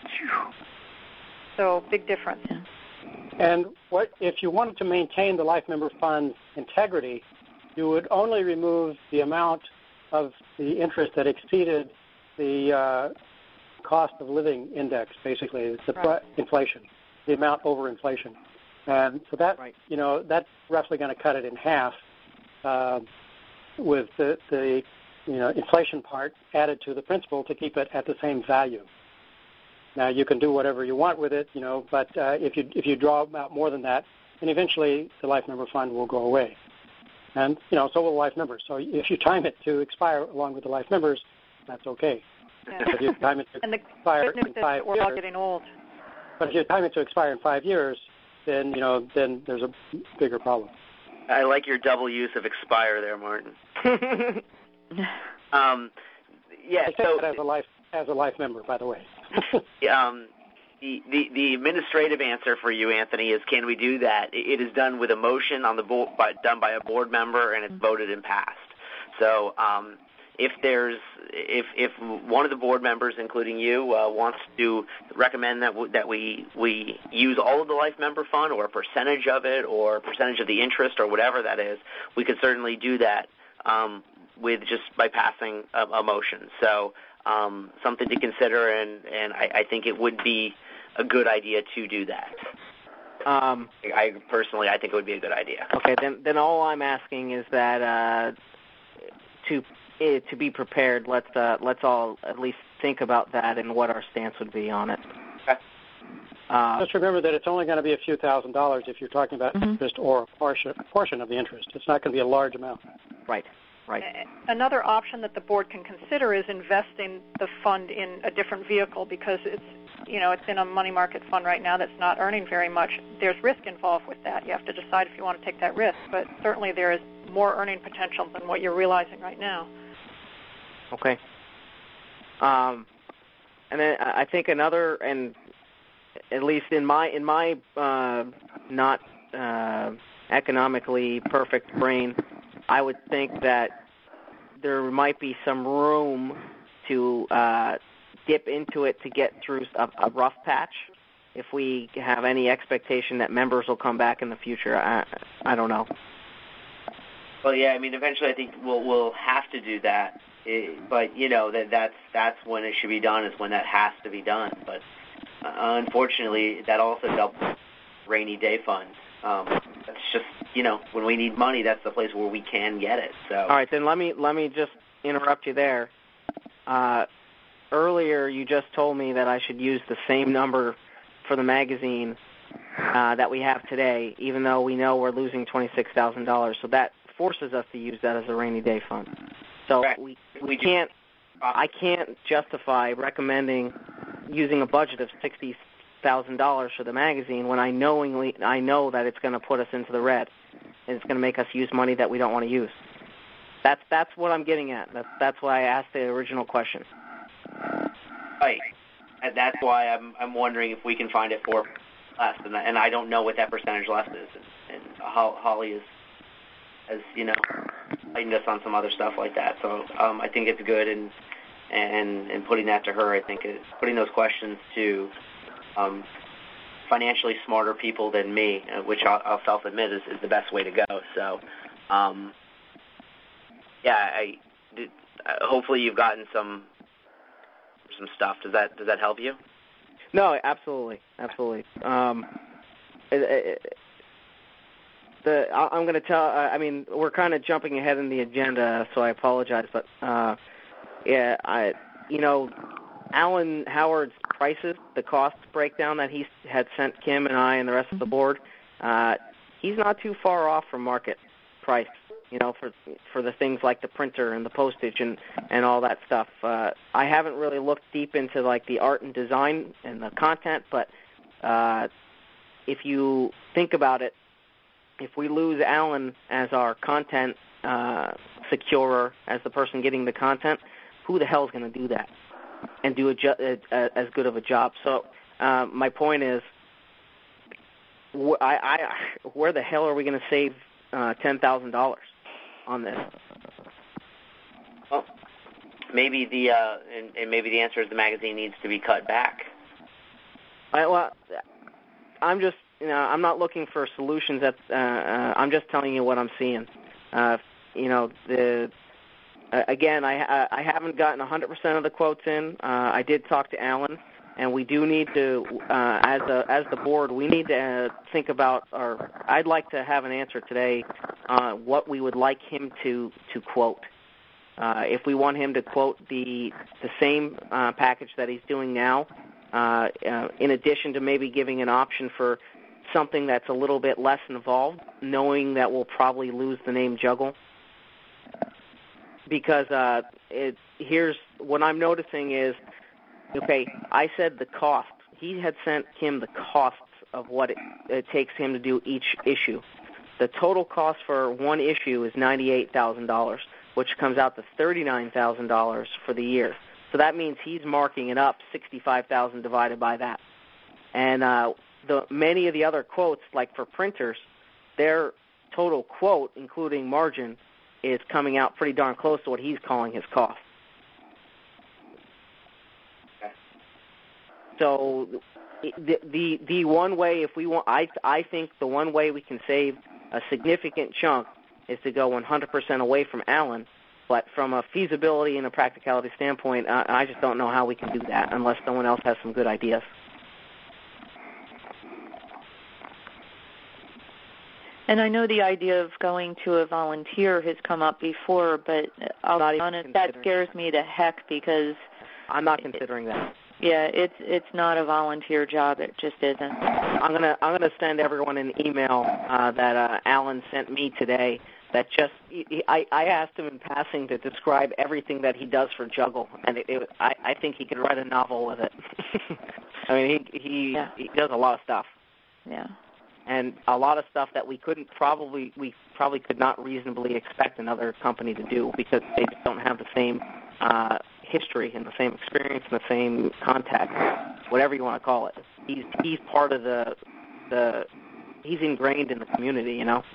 So big difference. And if you wanted to maintain the Life Member Fund integrity, you would only remove the amount of the interest that exceeded the cost of living index, basically, inflation, the amount over inflation. And so that, that's roughly going to cut it in half, with the inflation part added to the principal to keep it at the same value. Now you can do whatever you want with it, but if you draw out more than that, then eventually the life member fund will go away, and so will the life members. So if you time it to expire along with the life members, that's okay. Yeah. If you time it to and the expire good news in is 5 that we're all years, getting old. but if you time it to expire in 5 years, then then there's a bigger problem. I like your double use of expire there, Martin. Yeah. I say that as a life member, by the way. The administrative answer for you, Anthony, is can we do that? It is done with a motion on the board, done by a board member, and it's voted and passed. So if one of the board members, including you, wants to recommend that we use all of the life member fund or a percentage of it or a percentage of the interest or whatever that is, we could certainly do that with just by passing a motion. So something to consider, and I think it would be a good idea to do that. I personally think it would be a good idea. Okay, then all I'm asking is that to be prepared, let's all at least think about that and what our stance would be on it. Okay. Just remember that it's only going to be a few $1,000s if you're talking about interest or a portion of the interest. It's not going to be a large amount. Right. Another option that the board can consider is investing the fund in a different vehicle because it's in a money market fund right now that's not earning very much. There's risk involved with that. You have to decide if you want to take that risk, but certainly there is more earning potential than what you're realizing right now. Okay. And then I think another, and at least in my not economically perfect brain, I would think that there might be some room to dip into it to get through a rough patch if we have any expectation that members will come back in the future. I don't know. Well, yeah, eventually I think we'll have to do that. But that's when it should be done, is when that has to be done. But unfortunately, that also doubles rainy day fund. That's just when we need money, that's the place where we can get it. So all right, then let me just interrupt you there. Earlier, you just told me that I should use the same number for the magazine that we have today, even though we know we're losing $26,000. So that forces us to use that as a rainy day fund. So we can't. I can't justify recommending using a budget of $60,000 for the magazine when I know that it's going to put us into the red and it's going to make us use money that we don't want to use. That's what I'm getting at. That's why I asked the original question. Right, and that's why I'm wondering if we can find it for less, and I don't know what that percentage less is. And Holly has lightened us on some other stuff like that. So I think it's good, and putting that to her, I think is putting those questions to financially smarter people than me, which I'll self-admit is the best way to go. So, hopefully you've gotten some stuff. Does that help you? No, absolutely. I'm going to tell. We're kind of jumping ahead in the agenda, so I apologize. But Alan Howard's prices, the cost breakdown that he had sent Kim and I and the rest of the board, he's not too far off from market price. For the things like the printer and the postage and all that stuff. I haven't really looked deep into like the art and design and the content, but if you think about it, if we lose Alan as our content securer, as the person getting the content, who the hell is going to do that and do as good of a job? So my point is, where the hell are we going to save $10,000 on this? Well, maybe maybe the answer is the magazine needs to be cut back. I'm just I'm not looking for solutions. I'm just telling you what I'm seeing. Again, I haven't gotten 100% of the quotes in. I did talk to Alan, and we do need to, as the board, we need to think about, or I'd like to have an answer today on what we would like him to quote. If we want him to quote the same package that he's doing now, in addition to maybe giving an option for something that's a little bit less involved, knowing that we'll probably lose the name Juggle. Because here's what I'm noticing is, okay, I said the cost. He had sent Kim the costs of what it takes him to do each issue. The total cost for one issue is $98,000, which comes out to $39,000 for the year. So that means he's marking it up $65,000 divided by that. And many of the other quotes, like for printers, their total quote, including margin, is coming out pretty darn close to what he's calling his cost. So the one way, if we want, I think the one way we can save a significant chunk is to go 100% away from Alan. But from a feasibility and a practicality standpoint, I just don't know how we can do that unless someone else has some good ideas. And I know the idea of going to a volunteer has come up before, but I'll be honest, that scares me to heck because I'm not considering that. Yeah, it's not a volunteer job. It just isn't. I'm gonna send everyone an email that Alan sent me today. That just I asked him in passing to describe everything that he does for Juggle, and I think he could write a novel with it. I mean, he does a lot of stuff. Yeah. And a lot of stuff that we probably could not reasonably expect another company to do because they just don't have the same history and the same experience and the same contact, whatever you want to call it. He's part of the he's ingrained in the community, you know.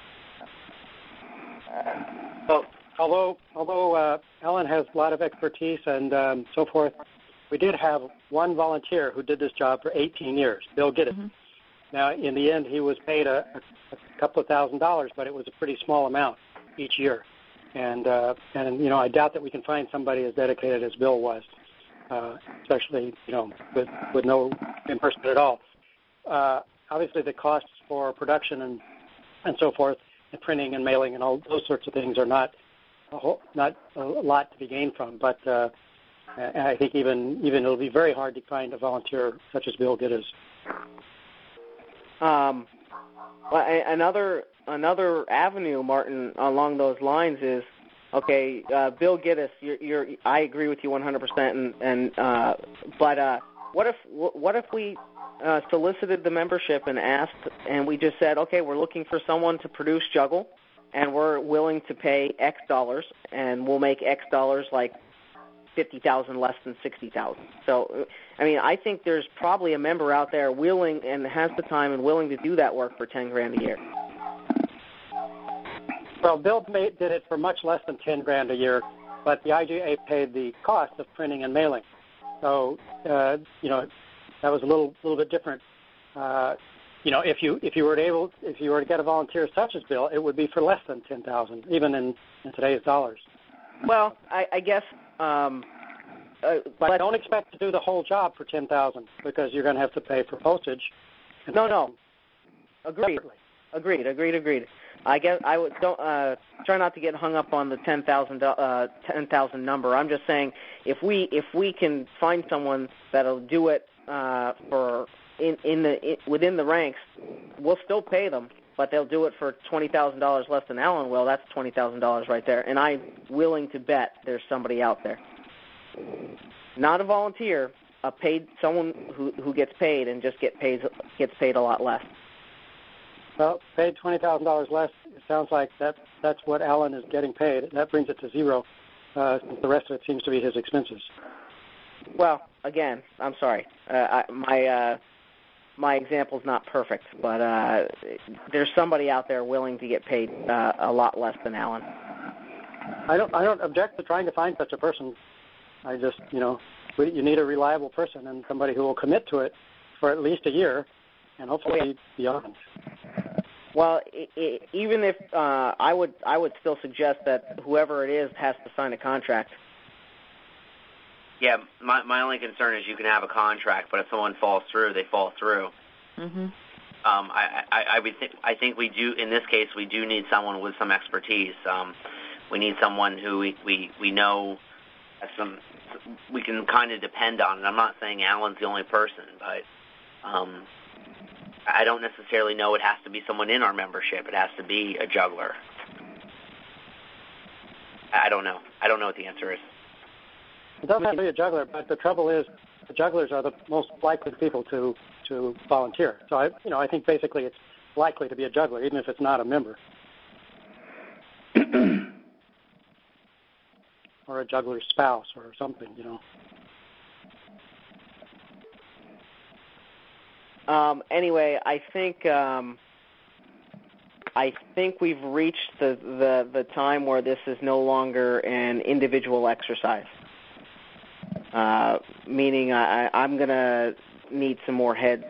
Well, although Ellen has a lot of expertise and so forth, we did have one volunteer who did this job for 18 years, Bill Gittes. Mm-hmm. Now, in the end, he was paid a couple of $1,000s, but it was a pretty small amount each year. And you know, I doubt that we can find somebody as dedicated as Bill was, especially, you know, with no reimbursement at all. Obviously, the costs for production and so forth, and printing and mailing and all those sorts of things are not a lot to be gained from. But and I think even it'll be very hard to find a volunteer such as Bill Gittes. Another avenue, Martin, along those lines is, okay, Bill Gittes, I agree with you 100%, but what if we solicited the membership and asked, and we just said, okay, we're looking for someone to produce Juggle, and we're willing to pay X dollars, and we'll make X dollars like $50,000 less than $60,000. So, I mean, I think there's probably a member out there willing and has the time and willing to do that work for $10,000 a year. Well, Bill did it for much less than $10,000 a year, but the IGA paid the cost of printing and mailing. So, you know, that was a little bit different. You know, if you were to get a volunteer such as Bill, it would be for less than $10,000, even in today's dollars. Well, I guess. But don't expect to do the whole job for $10,000 because you're going to have to pay for postage. No. Agreed. I guess I would try not to get hung up on the 10,000 number. I'm just saying if we can find someone that'll do it within the ranks, we'll still pay them, but they'll do it for $20,000 less than Alan will. That's $20,000 right there, and I'm willing to bet there's somebody out there. Not a volunteer, someone who gets paid and just gets paid a lot less. Well, paid $20,000 less. It sounds like that's what Alan is getting paid. That brings it to zero. The rest of it seems to be his expenses. Well, again, I'm sorry. My example's not perfect, but there's somebody out there willing to get paid a lot less than Alan. I don't object to trying to find such a person. I just, you know, you need a reliable person and somebody who will commit to it for at least a year and hopefully beyond. Well, even if I would still suggest that whoever it is has to sign a contract. Yeah, my only concern is you can have a contract, but if someone falls through, they fall through. Mm-hmm. I think we do in this case. We do need someone with some expertise. We need someone who we know has we can kind of depend on. And I'm not saying Alan's the only person, but I don't necessarily know it has to be someone in our membership. It has to be a juggler. I don't know. I don't know what the answer is. It doesn't have to be a juggler, but the trouble is the jugglers are the most likely people to volunteer. So I think basically it's likely to be a juggler, even if it's not a member. Or a juggler's spouse or something, Anyway, I think we've reached the time where this is no longer an individual exercise. Meaning I'm going to need some more heads.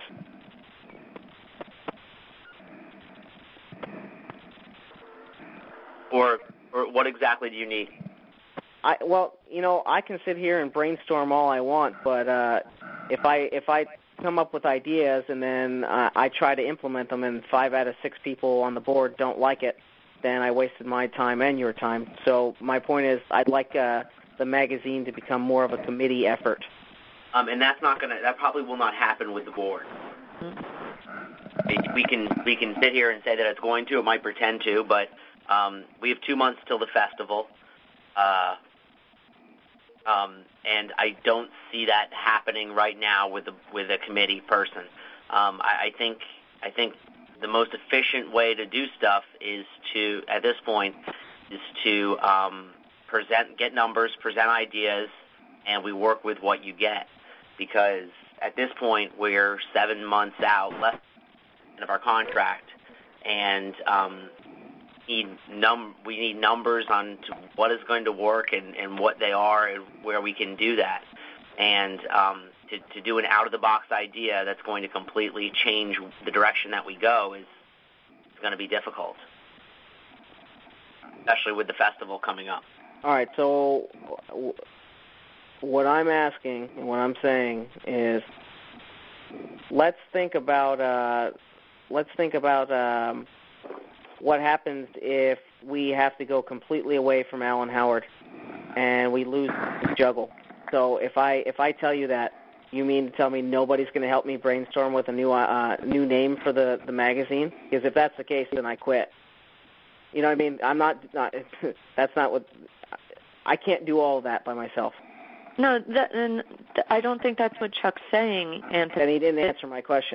Or what exactly do you need? I can sit here and brainstorm all I want, but if I come up with ideas and then I try to implement them and 5 out of 6 people on the board don't like it, then I wasted my time and your time. So my point is I'd like the magazine to become more of a committee effort. And that probably will not happen with the board. We can sit here and say that it's going to. It might pretend to, but we have 2 months till the festival. And I don't see that happening right now with a committee person. I think the most efficient way to do stuff is to, at this point, get numbers, present ideas, and we work with what you get. Because at this point we're 7 months out, less of our contract, and we need numbers on what is going to work and what they are and where we can do that. And to do an out-of-the-box idea that's going to completely change the direction that we go is going to be difficult, especially with the festival coming up. All right, so what I'm asking and what I'm saying is let's think about what happens if we have to go completely away from Alan Howard and we lose the juggle. So if I tell you that, you mean to tell me nobody's going to help me brainstorm with a new name for the magazine? Because if that's the case, then I quit. You know what I mean? I'm not that's not what I can't do all of that by myself. No, and I don't think that's what Chuck's saying, Anthony. And he didn't answer my question.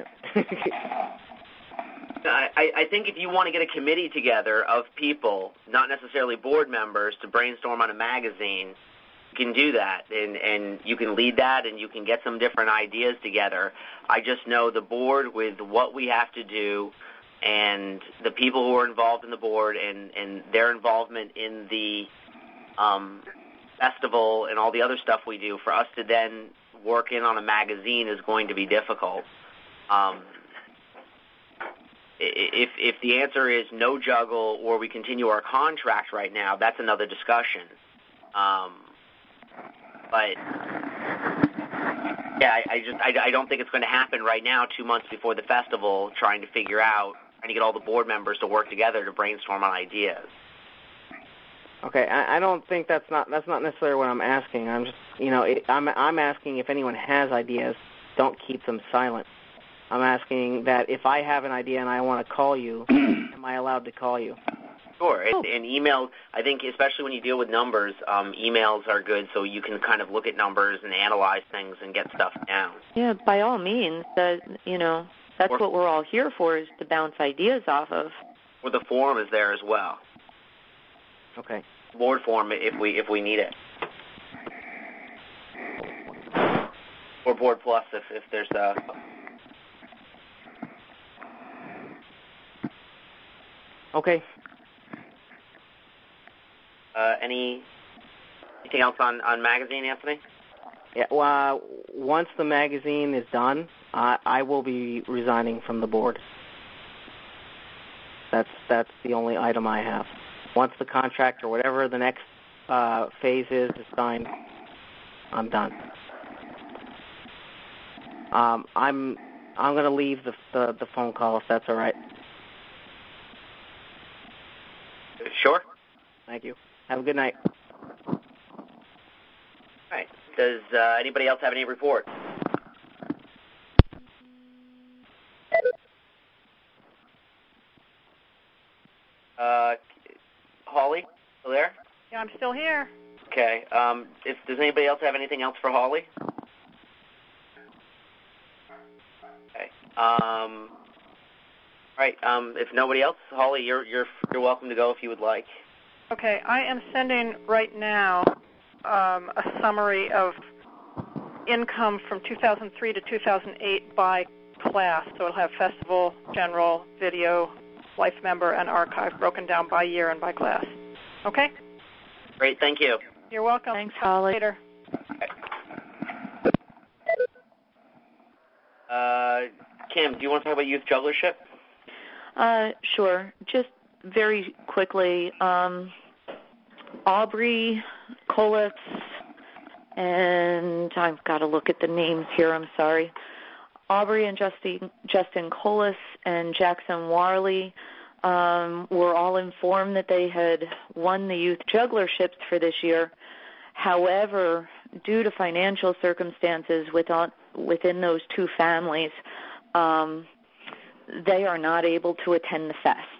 I think if you want to get a committee together of people, not necessarily board members, to brainstorm on a magazine, you can do that, and you can lead that, and you can get some different ideas together. I just know the board, with what we have to do and the people who are involved in the board and their involvement in the festival and all the other stuff we do, for us to then work in on a magazine is going to be difficult. If the answer is no juggle or we continue our contract right now, that's another discussion. But yeah, I don't think it's going to happen right now, 2 months before the festival, trying to get all the board members to work together to brainstorm on ideas. Okay, I don't think that's not necessarily what I'm asking. I'm just, I'm asking if anyone has ideas, don't keep them silent. I'm asking that if I have an idea and I want to call you, am I allowed to call you? Sure, and email, I think, especially when you deal with numbers, emails are good so you can kind of look at numbers and analyze things and get stuff down. Yeah, by all means, that's what we're all here for, is to bounce ideas off of. Or the forum is there as well. Okay. Board forum if we need it. Or Board Plus if there's a... Okay. Anything else on magazine, Anthony? Yeah. Well, once the magazine is done, I will be resigning from the board. That's the only item I have. Once the contract or whatever the next phase is signed, I'm done. I'm going to leave the phone call if that's all right. Sure. Thank you. Have a good night. All right. Does anybody else have any reports? Holly, still there? Yeah, I'm still here. Okay. Does anybody else have anything else for Holly? Okay. All right. If nobody else, Holly, you're welcome to go if you would like. Okay, I am sending right now a summary of income from 2003 to 2008 by class. So it'll have festival, general, video, life member, and archive broken down by year and by class. Okay? Great. Thank you. You're welcome. Thanks, Holly. Later. Kim, do you want to talk about youth jugglership? Sure. Just very quickly, Aubrey Collis, and I've got to look at the names here, I'm sorry. Aubrey and Justin Collis and Jackson Warley were all informed that they had won the youth jugglerships for this year. However, due to financial circumstances within those two families, they are not able to attend the fest.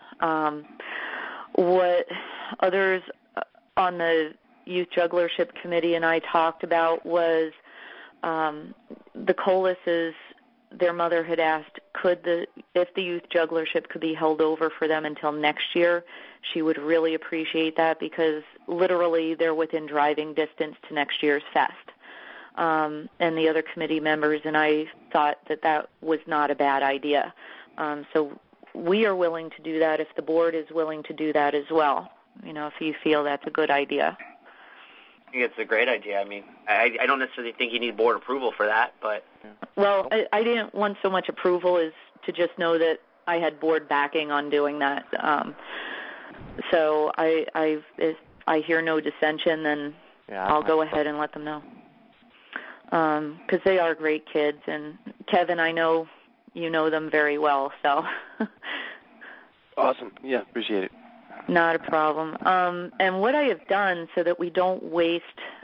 What others on the Youth Jugglership Committee and I talked about was the Colises, their mother had asked if the Youth Jugglership could be held over for them until next year. She would really appreciate that because literally they're within driving distance to next year's fest. And the other committee members and I thought that was not a bad idea. So we are willing to do that if the board is willing to do that as well, if you feel that's a good idea. I think it's a great idea. I mean, I don't necessarily think you need board approval for that, but... Well, I didn't want so much approval as to just know that I had board backing on doing that. So if I hear no dissension, then I'll go ahead and let them know. Because they are great kids. And Kevin, I know you know them very well, so... Awesome. Yeah, appreciate it. Not a problem. And what I have done so that we don't waste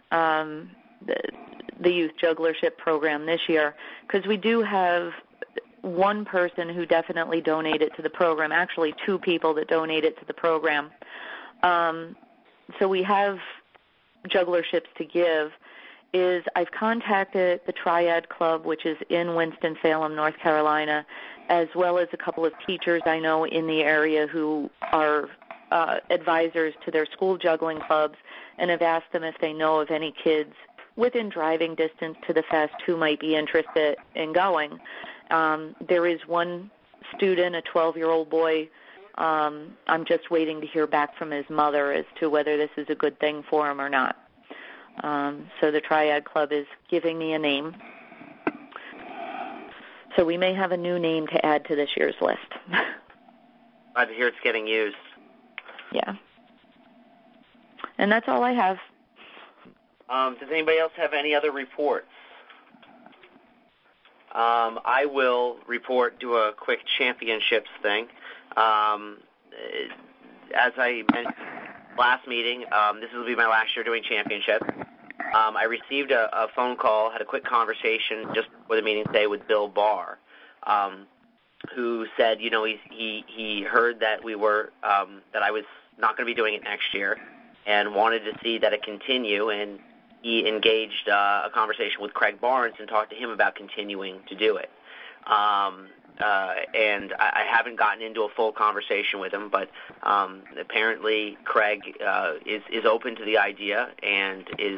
the youth jugglership program this year, because we do have one person who definitely donated to the program, actually two people that donated to the program. So we have jugglerships to give. I've contacted the Triad Club, which is in Winston-Salem, North Carolina, as well as a couple of teachers I know in the area who are advisors to their school juggling clubs, and have asked them if they know of any kids within driving distance to the fest who might be interested in going. There is one student, a 12-year-old boy. I'm just waiting to hear back from his mother as to whether this is a good thing for him or not. So the Triad Club is giving me a name. So we may have a new name to add to this year's list. Glad to hear it's getting used. Yeah. And that's all I have. Does anybody else have any other reports? I will do a quick championships thing. As I mentioned last meeting, this will be my last year doing championships. I received a phone call, had a quick conversation just before the meeting today with Bill Barr, who said, he heard that that I was not going to be doing it next year and wanted to see that it continue, and he engaged a conversation with Craig Barnes and talked to him about continuing to do it. And I haven't gotten into a full conversation with him, but apparently Craig is open to the idea and is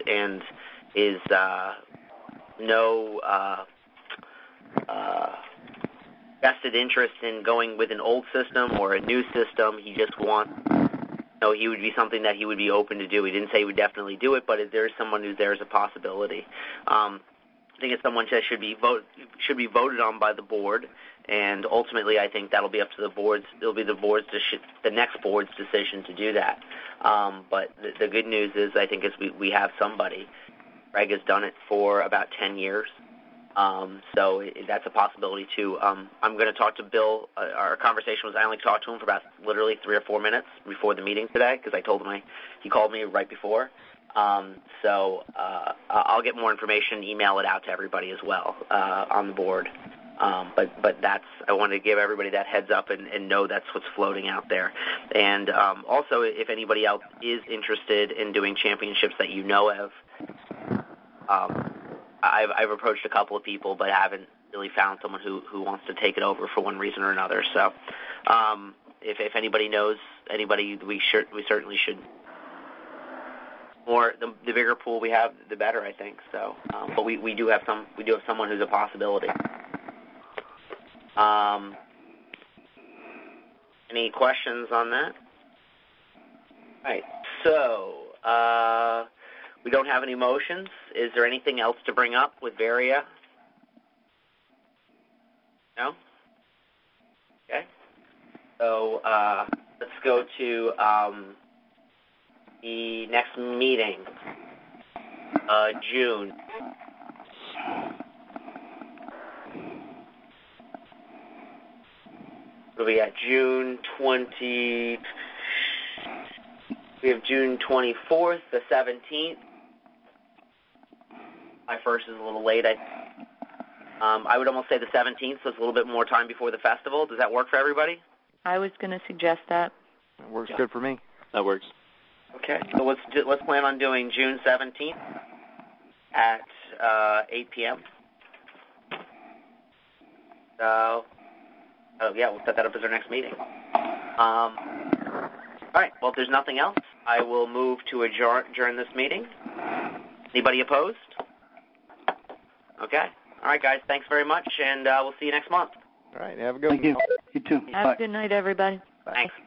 no vested interest in going with an old system or a new system. He just wants, he would be something that he would be open to do. He didn't say he would definitely do it, but if there's someone who's there as a possibility. I think it's someone that should be voted on by the board, and ultimately I think that'll be up to the boards. It'll be the next board's decision to do that. But the good news is I think we have somebody. Greg has done it for about 10 years, So that's a possibility too. I'm going to talk to Bill. Our conversation was I only talked to him for about literally 3 or 4 minutes before the meeting today because I told him he called me right before. So I'll get more information, email it out to everybody as well on the board. But that's I wanted to give everybody that heads up and know that's what's floating out there. And also, if anybody else is interested in doing championships that you know of, I've approached a couple of people, but haven't really found someone who wants to take it over for one reason or another. So if anybody knows anybody, we certainly should. More the bigger pool we have, the better, I think. So, but we do have someone who's a possibility. Any questions on that? All right. So we don't have any motions. Is there anything else to bring up with Varia? No? Okay. So let's go to the next meeting, June. We got June 20. We have June 24th, the 17th. My first is a little late. I would almost say the 17th, so it's a little bit more time before the festival. Does that work for everybody? I was going to suggest that. That works good for me. That works. Okay, so let's plan on doing June 17th at 8 p.m. So, we'll set that up as our next meeting. All right, well, if there's nothing else, I will move to adjourn this meeting. Anybody opposed? Okay. All right, guys, thanks very much, and we'll see you next month. All right, have a good one. Thank you. You too. Have Bye. a good night, everybody. Thanks.